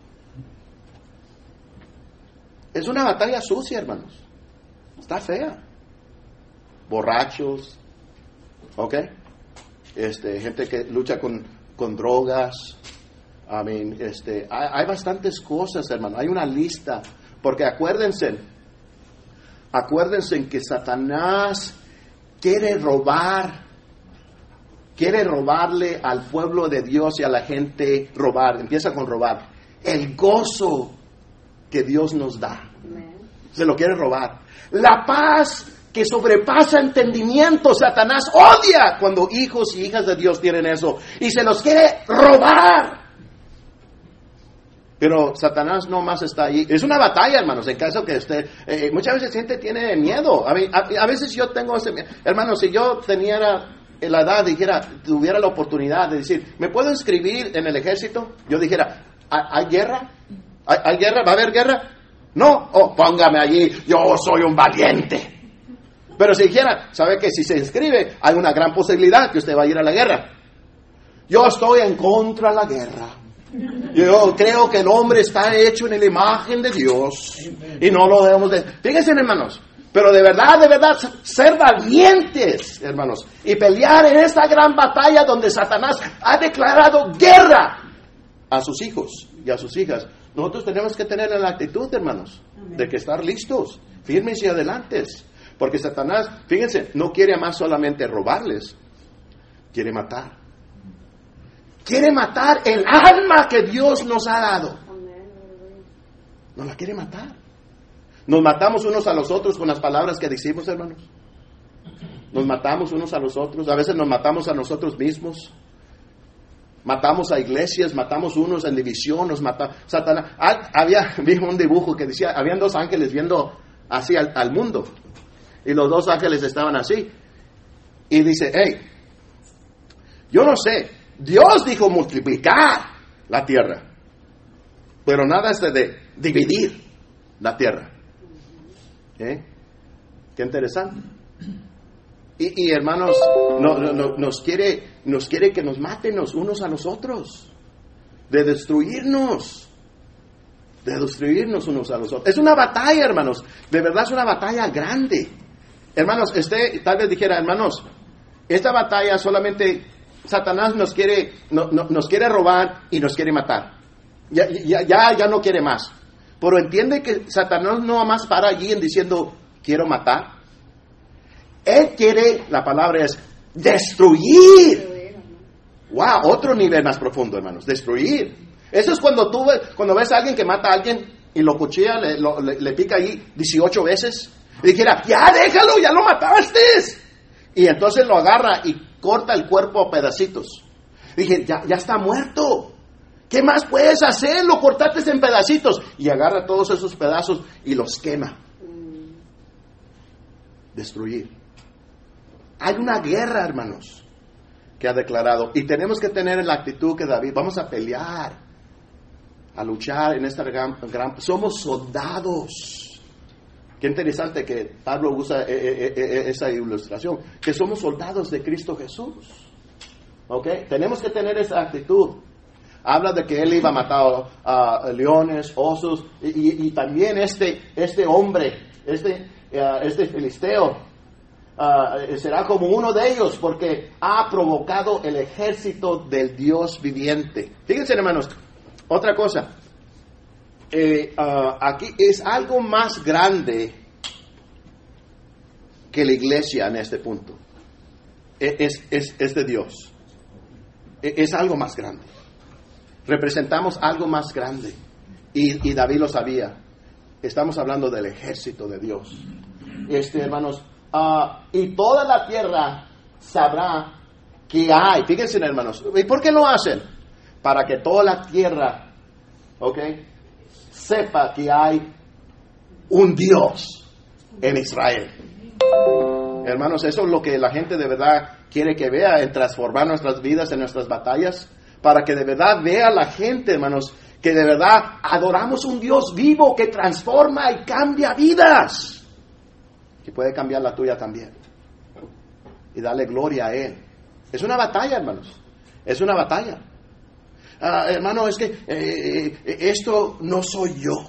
S1: Es una batalla sucia, hermanos. Está fea. Borrachos, ¿ok? Este, gente que lucha con con drogas. I mean, este, hay, hay bastantes cosas, hermano. Hay una lista. Porque acuérdense, acuérdense que Satanás quiere robar, quiere robarle al pueblo de Dios y a la gente robar. Empieza con robar. El gozo que Dios nos da. Se lo quiere robar. La paz que sobrepasa entendimiento. Satanás odia cuando hijos y hijas de Dios tienen eso y se los quiere robar. Pero Satanás no más está ahí. Es una batalla, hermanos, en caso que usted eh, muchas veces gente tiene miedo. A, mí, a, a veces yo tengo ese miedo. Hermanos, si yo tenía la edad, dijera, tuviera la oportunidad de decir, ¿me puedo inscribir en el ejército? Yo dijera, ¿hay, hay guerra? ¿Hay, ¿Hay guerra? ¿Va a haber guerra? No, oh, póngame allí, yo soy un valiente. Pero si dijera, ¿sabe que si se inscribe hay una gran posibilidad que usted va a ir a la guerra? Yo estoy en contra de la guerra. Yo creo que el hombre está hecho en la imagen de Dios y no lo debemos de... Fíjense, hermanos, pero de verdad, de verdad, ser valientes, hermanos, y pelear en esta gran batalla donde Satanás ha declarado guerra a sus hijos y a sus hijas. Nosotros tenemos que tener la actitud, hermanos, de que estar listos, firmes y adelantes. Porque Satanás, fíjense, no quiere más solamente robarles, quiere matar. Quiere matar el alma que Dios nos ha dado. Nos la quiere matar. Nos matamos unos a los otros con las palabras que decimos, hermanos. Nos matamos unos a los otros. A veces nos matamos a nosotros mismos. Matamos a iglesias, matamos unos en división, nos matamos. Satanás, había, vi un dibujo que decía, habían dos ángeles viendo así al, al mundo. Y los dos ángeles estaban así. Y dice, hey, yo no sé, Dios dijo multiplicar la tierra. Pero nada es de dividir la tierra. ¿Eh? Qué interesante. Y, y hermanos, no, no, nos, quiere, nos quiere que nos maten los unos a los otros. De destruirnos. De destruirnos unos a los otros. Es una batalla, hermanos. De verdad es una batalla grande. Hermanos, este tal vez dijera, hermanos, esta batalla solamente Satanás nos quiere, no, no, nos quiere robar y nos quiere matar. Ya, ya, ya, ya no quiere más. Pero entiende que Satanás no más para allí en diciendo, quiero matar. Él quiere, la palabra es, destruir. Wow, otro nivel más profundo, hermanos, destruir. Eso es cuando tú, cuando ves a alguien que mata a alguien y lo cuchilla, le, lo, le, le pica ahí dieciocho veces. Y dijera, ya déjalo, ya lo mataste. Y entonces lo agarra y corta el cuerpo a pedacitos. Dije, ya, ya está muerto. ¿Qué más puedes hacer? Lo cortaste en pedacitos. Y agarra todos esos pedazos y los quema. destruir. Hay una guerra, hermanos, que ha declarado. Y tenemos que tener la actitud que David, vamos a pelear, a luchar en esta gran... gran somos soldados. Qué interesante que Pablo usa eh, eh, eh, esa ilustración, que somos soldados de Cristo Jesús. ¿Ok? Tenemos que tener esa actitud. Habla de que él iba a matar a uh, leones, osos, y, y, y también este, este hombre, este, uh, este filisteo, uh, será como uno de ellos, porque ha provocado el ejército del Dios viviente. Fíjense, hermanos, otra cosa. Eh, uh, aquí es algo más grande que la iglesia en este punto. Es, es, es de Dios. Es, es algo más grande. Representamos algo más grande. Y, y David lo sabía. Estamos hablando del ejército de Dios. Este, hermanos, uh, y toda la tierra sabrá que hay. Fíjense, hermanos. ¿Y por qué lo hacen? Para que toda la tierra, ¿ok?, sepa que hay un Dios en Israel. Hermanos, eso es lo que la gente de verdad quiere que vea, en transformar nuestras vidas en nuestras batallas, para que de verdad vea la gente, hermanos, que de verdad adoramos un Dios vivo que transforma y cambia vidas, que puede cambiar la tuya también, y darle gloria a Él. Es una batalla, hermanos, es una batalla. Uh, hermano, es que eh, eh, esto no soy yo.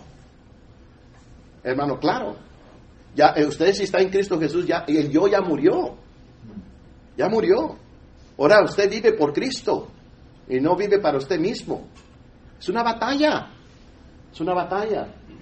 S1: Hermano, claro. Ya, eh, usted si está en Cristo Jesús, ya, el yo ya murió. Ya murió. Ahora usted vive por Cristo y no vive para usted mismo. Es una batalla. Es una batalla.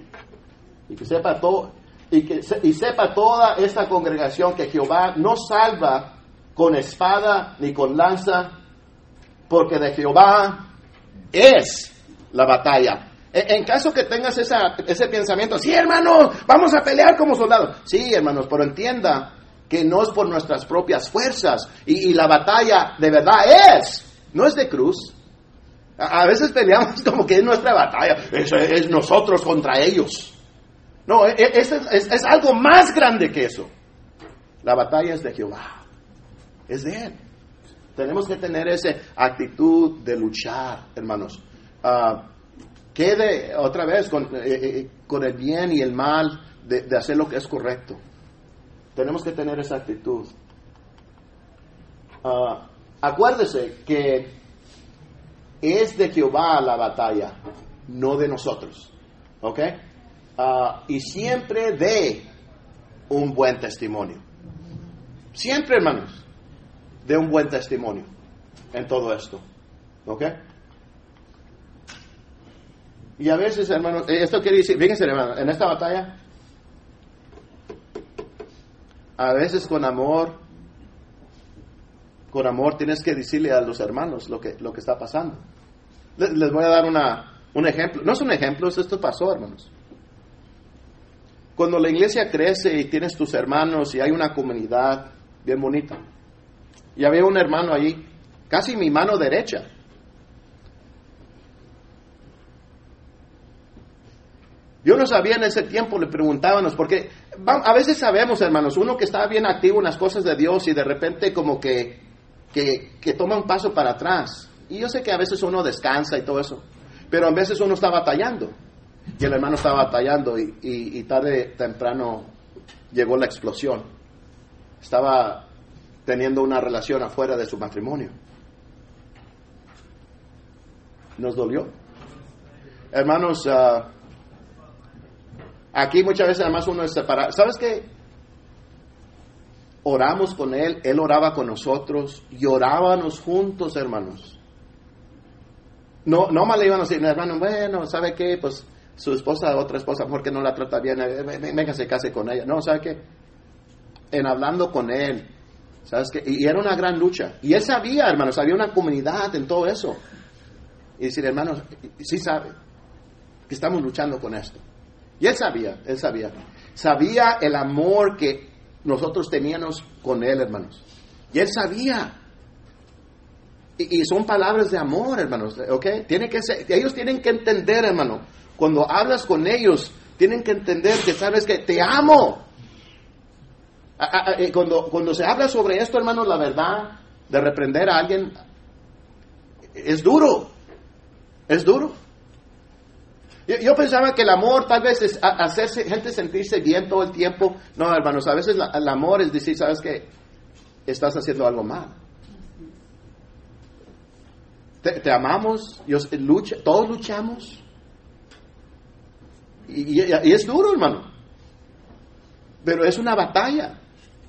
S1: Y que sepa todo, y que y sepa toda esta congregación que Jehová no salva con espada ni con lanza, porque de Jehová es la batalla. En, en caso que tengas esa, ese pensamiento, sí, hermanos, vamos a pelear como soldados. Sí, hermanos, pero entienda que no es por nuestras propias fuerzas. Y, y la batalla de verdad es, no es de cruz. A, a veces peleamos como que es nuestra batalla. Eso es, es nosotros contra ellos. No, es, es, es, es algo más grande que eso. La batalla es de Jehová. Es de Él. Tenemos que tener esa actitud de luchar, hermanos. Uh, quede otra vez con, eh, eh, con el bien y el mal de, de hacer lo que es correcto. Tenemos que tener esa actitud. Uh, acuérdese que es de Jehová la batalla, no de nosotros. ¿Ok? Uh, y siempre dé un buen testimonio. Siempre, hermanos, de un buen testimonio en todo esto. ¿Ok? Y a veces, hermanos, esto quiere decir, fíjense, hermanos, en esta batalla, a veces con amor, con amor tienes que decirle a los hermanos lo que, lo que está pasando. Les, les voy a dar una, un ejemplo. No son ejemplos, esto pasó, hermanos. Cuando la iglesia crece y tienes tus hermanos y hay una comunidad bien bonita, y había un hermano allí, casi mi mano derecha. Yo no sabía en ese tiempo, le preguntábamos, porque a veces sabemos, hermanos, uno que está bien activo en las cosas de Dios y de repente como que, que, que toma un paso para atrás. Y yo sé que a veces uno descansa y todo eso, pero a veces uno está batallando. Y el hermano estaba batallando y, y, y tarde temprano llegó la explosión. Estaba teniendo una relación afuera de su matrimonio. Nos dolió. Hermanos, uh, aquí muchas veces además uno es separado. ¿Sabes qué? Oramos con él, él oraba con nosotros y orábamos juntos, hermanos. No, no más le iban a decir, hermano, bueno, ¿sabe qué? Pues su esposa, otra esposa, ¿por qué no la trata bien? Venga, se case con ella. No, ¿sabe qué? En hablando con él, ¿sabes qué? Y era una gran lucha. Y él sabía, hermanos, había una comunidad en todo eso. Y decir, hermanos, sí sabe que estamos luchando con esto. Y él sabía, él sabía. Sabía el amor que nosotros teníamos con él, hermanos. Y él sabía. Y, y son palabras de amor, hermanos, ¿ok? Tiene que ser, ellos tienen que entender, hermano. Cuando hablas con ellos, tienen que entender que sabes que te amo. A, a, a, cuando, cuando se habla sobre esto, hermanos, la verdad de reprender a alguien es duro. Es duro. Yo, yo pensaba que el amor tal vez es hacerse gente sentirse bien todo el tiempo. No, hermanos, a veces la, el amor es decir, ¿sabes qué? Estás haciendo algo mal. Te, te amamos, yo, lucha, todos luchamos. Y, y, y es duro, hermano. Pero es una batalla.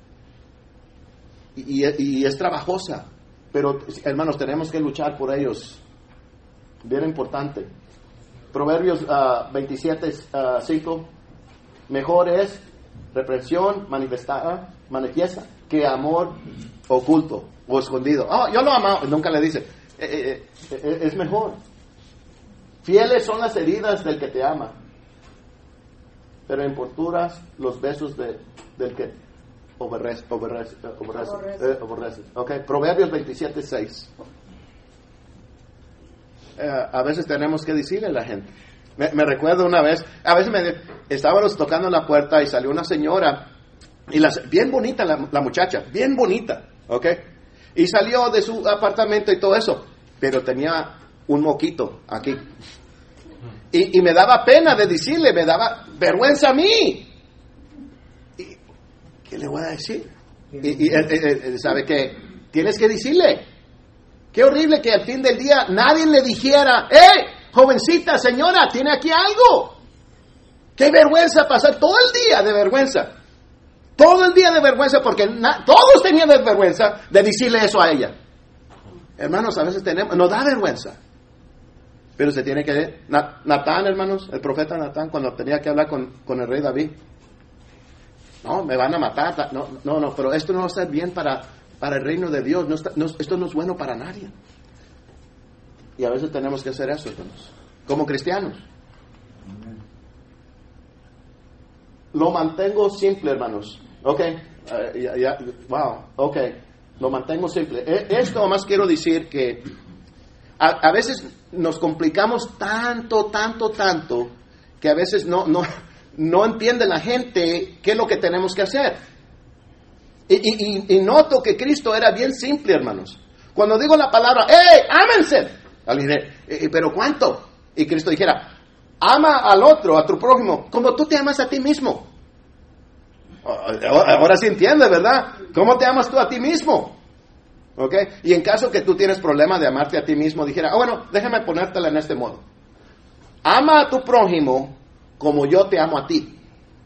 S1: Y, y, y es trabajosa. Pero, hermanos, tenemos que luchar por ellos. Bien importante. Proverbios uh, veintisiete, cinco. Mejor es reprensión manifestada, manifiesta, que amor oculto o escondido. Oh, yo lo amo. Nunca le dice. Eh, eh, eh, es mejor. Fieles son las heridas del que te ama, pero importunas los besos de, del que aborrece. aborrece, aborrece, aborrece. Eh, aborrece. Okay. Proverbios veintisiete, seis. Eh, a veces tenemos que decirle a la gente. Me, me recuerdo una vez, a veces me, estábamos tocando la puerta y salió una señora, y la, bien bonita la, la muchacha, bien bonita, ¿ok? Y salió de su apartamento y todo eso, pero tenía un moquito aquí. Y, y me daba pena de decirle, me daba vergüenza a mí. Y, ¿qué le voy a decir? Y, y él, él, él sabe que tienes que decirle. Qué horrible que al fin del día nadie le dijera, ¡eh, jovencita, señora, tiene aquí algo! ¡Qué vergüenza pasar todo el día de vergüenza! Todo el día de vergüenza, porque na- todos tenían vergüenza de decirle eso a ella. Hermanos, a veces tenemos, nos da vergüenza. Pero se tiene que... Natán, hermanos, el profeta Natán, cuando tenía que hablar con, con el rey David. No, me van a matar. No, no, no, pero esto no va a ser bien para, para el reino de Dios. No está, no, esto no es bueno para nadie. Y a veces tenemos que hacer eso, hermanos. Como cristianos. Lo mantengo simple, hermanos. Ok. Uh, ya, ya, wow. Ok. Lo mantengo simple. Esto nomás quiero decir que a, a veces nos complicamos tanto, tanto, tanto, que a veces no, no, no entiende la gente qué es lo que tenemos que hacer. Y, y, y noto que Cristo era bien simple, hermanos. Cuando digo la palabra, ¡eh, ámense! Alguien dice, ¿pero cuánto? Y Cristo dijera, ama al otro, a tu prójimo, como tú te amas a ti mismo. Ahora sí entiende, ¿verdad? ¿Cómo te amas tú a ti mismo? ¿Ok? Y en caso que tú tienes problema de amarte a ti mismo, dijera, ah, bueno, déjame ponértela en este modo. Ama a tu prójimo como yo te amo a ti.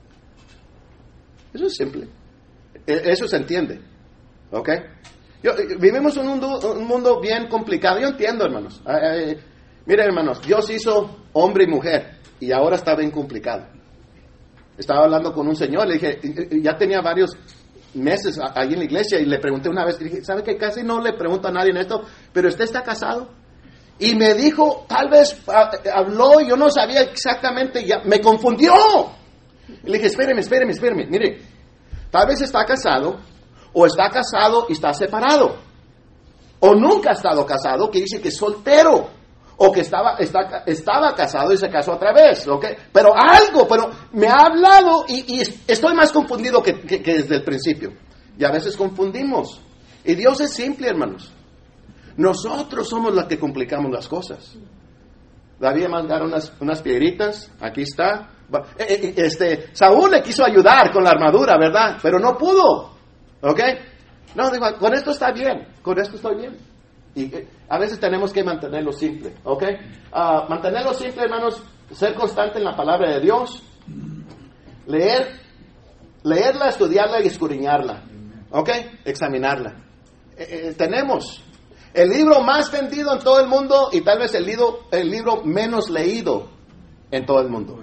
S1: Eso es simple. Eso se entiende. ¿Ok? Yo, vivimos en un mundo, un mundo bien complicado. Yo entiendo, hermanos. Eh, eh, miren, hermanos, Dios hizo hombre y mujer y ahora está bien complicado. Estaba hablando con un señor, le dije, ya tenía varios meses ahí en la iglesia y le pregunté una vez, le dije, ¿sabe que casi no le pregunto a nadie en esto? ¿Pero usted está casado? Y me dijo, tal vez habló, yo no sabía exactamente, ya me confundió. Y le dije, espéreme, espéreme, espéreme, mire, tal vez está casado, o está casado y está separado, o nunca ha estado casado, que dice que es soltero, o que estaba, está, estaba casado y se casó otra vez, ¿ok? Pero algo, pero me ha hablado y, y estoy más confundido que, que, que desde el principio. Y a veces confundimos. Y Dios es simple, hermanos. Nosotros somos los que complicamos las cosas. David mandaron unas, unas piedritas, aquí está. Este, Saúl le quiso ayudar con la armadura, ¿verdad? Pero no pudo, ¿ok? No, digo, con esto está bien, con esto estoy bien. Y a veces tenemos que mantenerlo simple, ¿ok? Uh, mantenerlo simple, hermanos, ser constante en la palabra de Dios, leer, leerla, estudiarla y escudriñarla, ¿ok? Examinarla. Eh, eh, tenemos el libro más vendido en todo el mundo y tal vez el libro, el libro menos leído en todo el mundo.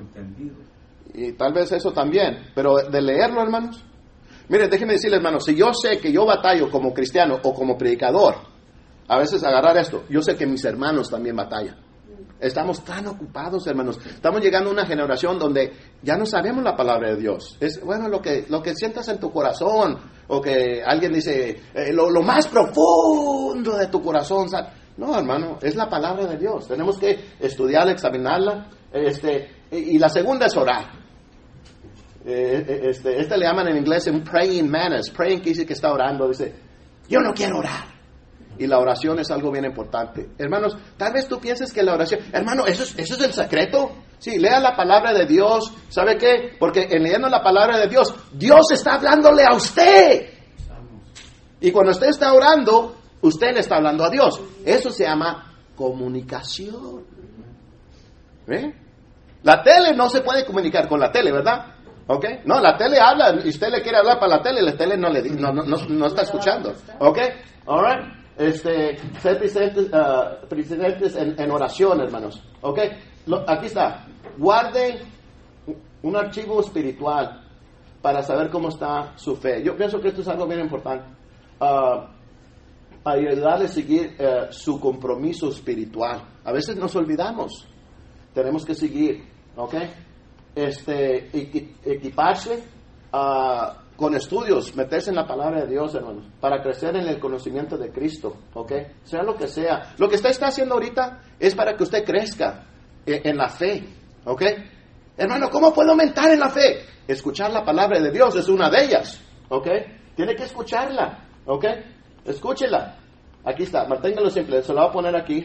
S1: Y tal vez eso también, pero de leerlo, hermanos. Miren, déjenme decirles, hermanos, si yo sé que yo batallo como cristiano o como predicador, a veces agarrar esto, yo sé que mis hermanos también batallan. Estamos tan ocupados, hermanos. Estamos llegando a una generación donde ya no sabemos la palabra de Dios. Es, bueno, lo que, lo que sientas en tu corazón, o que alguien dice, eh, lo, lo más profundo de tu corazón. ¿Sabes? No, hermano, es la palabra de Dios. Tenemos que estudiarla, examinarla. Este, y, y la segunda es orar. Eh, este, este le llaman en inglés un praying mantis. Praying que dice que está orando. Dice, yo no quiero orar. Y la oración es algo bien importante. Hermanos, tal vez tú pienses que la oración... Hermano, ¿eso es, eso es el secreto? Sí, lea la palabra de Dios. ¿Sabe qué? Porque en leyendo la palabra de Dios, Dios está hablándole a usted. Y cuando usted está orando, usted le está hablando a Dios. Eso se llama comunicación. ¿Eh? La tele no se puede comunicar con la tele, ¿verdad? ¿Ok? No, la tele habla y usted le quiere hablar para la tele, la tele no le no, no, no, no está escuchando. ¿Ok? All right. Este, ser presentes, uh, presentes en, en oración, hermanos. ¿Ok? Lo, aquí está. Guarde un archivo espiritual para saber cómo está su fe. Yo pienso que esto es algo bien importante. Uh, ayudarle a seguir uh, su compromiso espiritual. A veces nos olvidamos. Tenemos que seguir, ¿ok? Este, equiparse uh, con estudios, meterse en la palabra de Dios, hermanos, para crecer en el conocimiento de Cristo, ¿ok? Sea lo que sea. Lo que usted está haciendo ahorita es para que usted crezca en, en la fe, ¿ok? Hermano, ¿cómo puedo aumentar en la fe? Escuchar la palabra de Dios es una de ellas, ¿ok? Tiene que escucharla, ¿ok? Escúchela. Aquí está, manténgalo simple, se lo voy a poner aquí.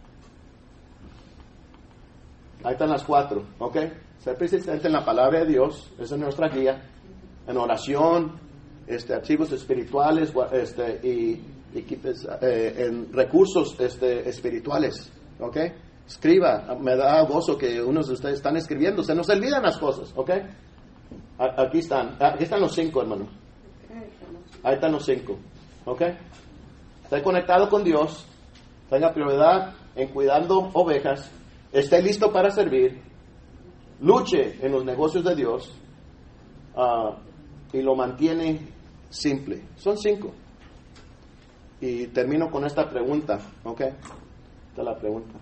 S1: Ahí están las cuatro, ¿ok? Ser persistente en la palabra de Dios, esa es nuestra guía. En oración, este, archivos espirituales este, y, y eh, en recursos este, espirituales, ¿ok? Escriba, me da gozo que unos de ustedes están escribiendo, se nos olvidan las cosas, ¿ok? Aquí están, aquí están los cinco, hermano. Ahí están los cinco, ¿ok? Esté conectado con Dios, tenga prioridad en cuidando ovejas, esté listo para servir, luche en los negocios de Dios uh, y lo mantiene simple. Son cinco. Y termino con esta pregunta, ¿ok? Esta es la pregunta.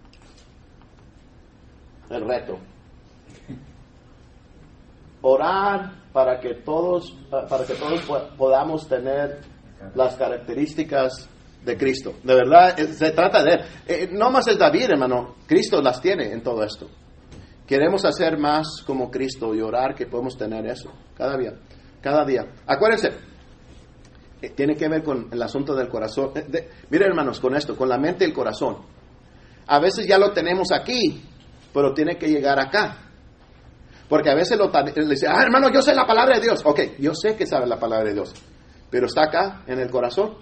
S1: El reto. Orar para que todos, para que todos podamos tener las características de Cristo. De verdad, se trata de él. Eh, no más es David, hermano. Cristo las tiene en todo esto. Queremos hacer más como Cristo y orar que podemos tener eso cada día. Cada día. Acuérdense, eh, tiene que ver con el asunto del corazón. Eh, de, miren, hermanos, con esto, con la mente y el corazón. A veces ya lo tenemos aquí, pero tiene que llegar acá. Porque a veces lo le dice, ah, hermano, yo sé la palabra de Dios. Ok, yo sé que sabe la palabra de Dios. Pero está acá, en el corazón.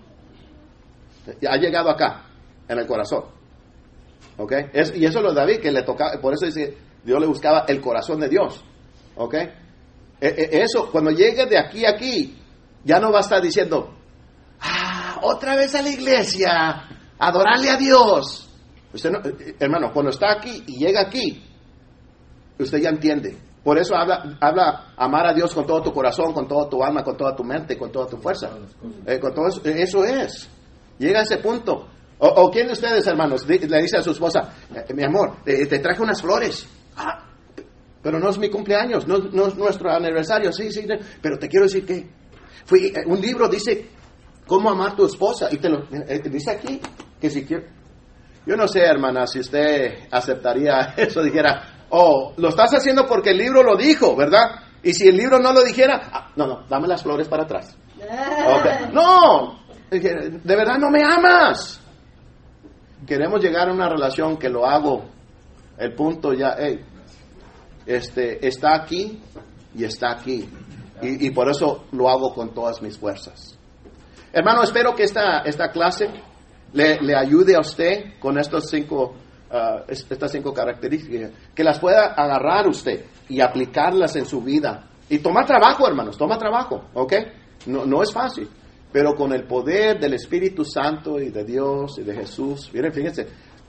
S1: Ha llegado acá, en el corazón. ¿Ok? Es, y eso es lo de David, que le tocaba, por eso dice, Dios le buscaba el corazón de Dios. ¿Ok? E, e, eso, cuando llegue de aquí a aquí, ya no va a estar diciendo, ah, otra vez a la iglesia, adorarle a Dios. Usted no, hermano, cuando está aquí y llega aquí, usted ya entiende. Por eso habla, habla amar a Dios con todo tu corazón, con toda tu alma, con toda tu mente, con toda tu fuerza. Eh, con todo eso, eso es. Llega a ese punto. O, o ¿quién de ustedes, hermanos, le dice a su esposa, mi amor, te, te traje unas flores? Ah, pero no es mi cumpleaños, no, no es nuestro aniversario. Sí, sí, pero te quiero decir que fui, un libro dice cómo amar a tu esposa. Y te lo eh, dice aquí, que si quiere. Yo no sé, hermana, si usted aceptaría eso, dijera, oh, lo estás haciendo porque el libro lo dijo, ¿verdad? Y si el libro no lo dijera, ah, no, no, dame las flores para atrás. Okay. No, de verdad no me amas. Queremos llegar a una relación que lo hago, el punto ya, hey, este, está aquí y está aquí. Y, y por eso lo hago con todas mis fuerzas. Hermano, espero que esta, esta clase le, le ayude a usted con estos cinco Uh, estas cinco características, que las pueda agarrar usted y aplicarlas en su vida. Y toma trabajo, hermanos, toma trabajo, ¿ok? No, no es fácil, pero con el poder del Espíritu Santo y de Dios y de Jesús. Miren, fíjense,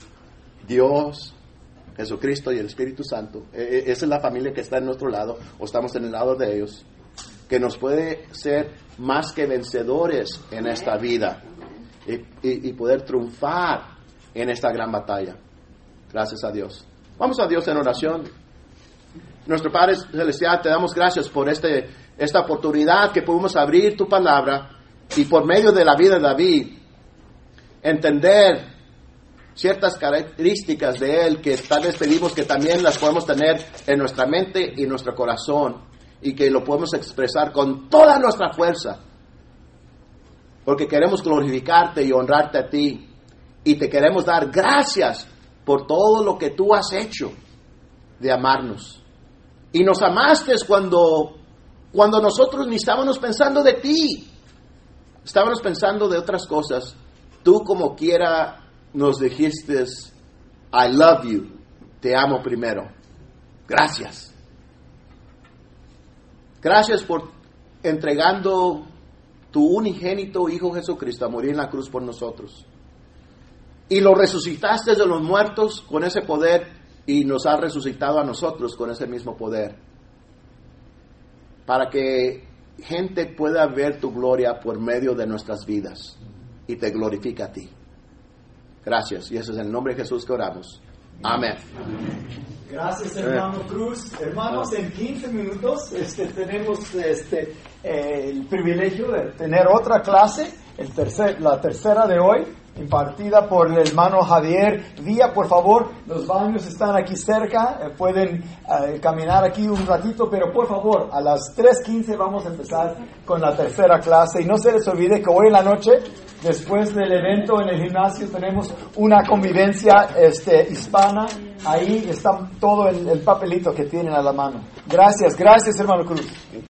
S1: Dios, Jesucristo y el Espíritu Santo, eh, esa es la familia que está en nuestro lado, o estamos en el lado de ellos, que nos puede ser más que vencedores en esta vida y, y, y poder triunfar en esta gran batalla. Gracias a Dios. Vamos a Dios en oración. Nuestro Padre Celestial, te damos gracias por este, esta oportunidad que pudimos abrir tu palabra y por medio de la vida de David, entender ciertas características de él que tal vez pedimos que también las podemos tener en nuestra mente y nuestro corazón. y que lo podemos expresar con toda nuestra fuerza. Porque queremos glorificarte y honrarte a ti. Y te queremos dar gracias por todo lo que tú has hecho de amarnos. Y nos amaste cuando, cuando nosotros ni estábamos pensando de ti. Estábamos pensando de otras cosas. Tú como quiera nos dijiste, I love you. Te amo primero. Gracias. Gracias por entregando tu unigénito Hijo Jesucristo a morir en la cruz por nosotros. Y lo resucitaste de los muertos con ese poder y nos has resucitado a nosotros con ese mismo poder. Para que gente pueda ver tu gloria por medio de nuestras vidas y te glorifica a ti. Gracias. Y ese es el nombre de Jesús que oramos. Amén.
S4: Gracias, hermano Cruz. Hermanos, en quince minutos este, tenemos este, eh, el privilegio de tener otra clase, el tercer, la tercera de hoy, impartida por el hermano Javier Villa. Por favor, los baños están aquí cerca, eh, pueden eh, caminar aquí un ratito, pero por favor, a las tres quince vamos a empezar con la tercera clase. Y no se les olvide que hoy en la noche, después del evento en el gimnasio, tenemos una convivencia este, hispana. Ahí está todo el, el papelito que tienen a la mano. Gracias, gracias, hermano Cruz.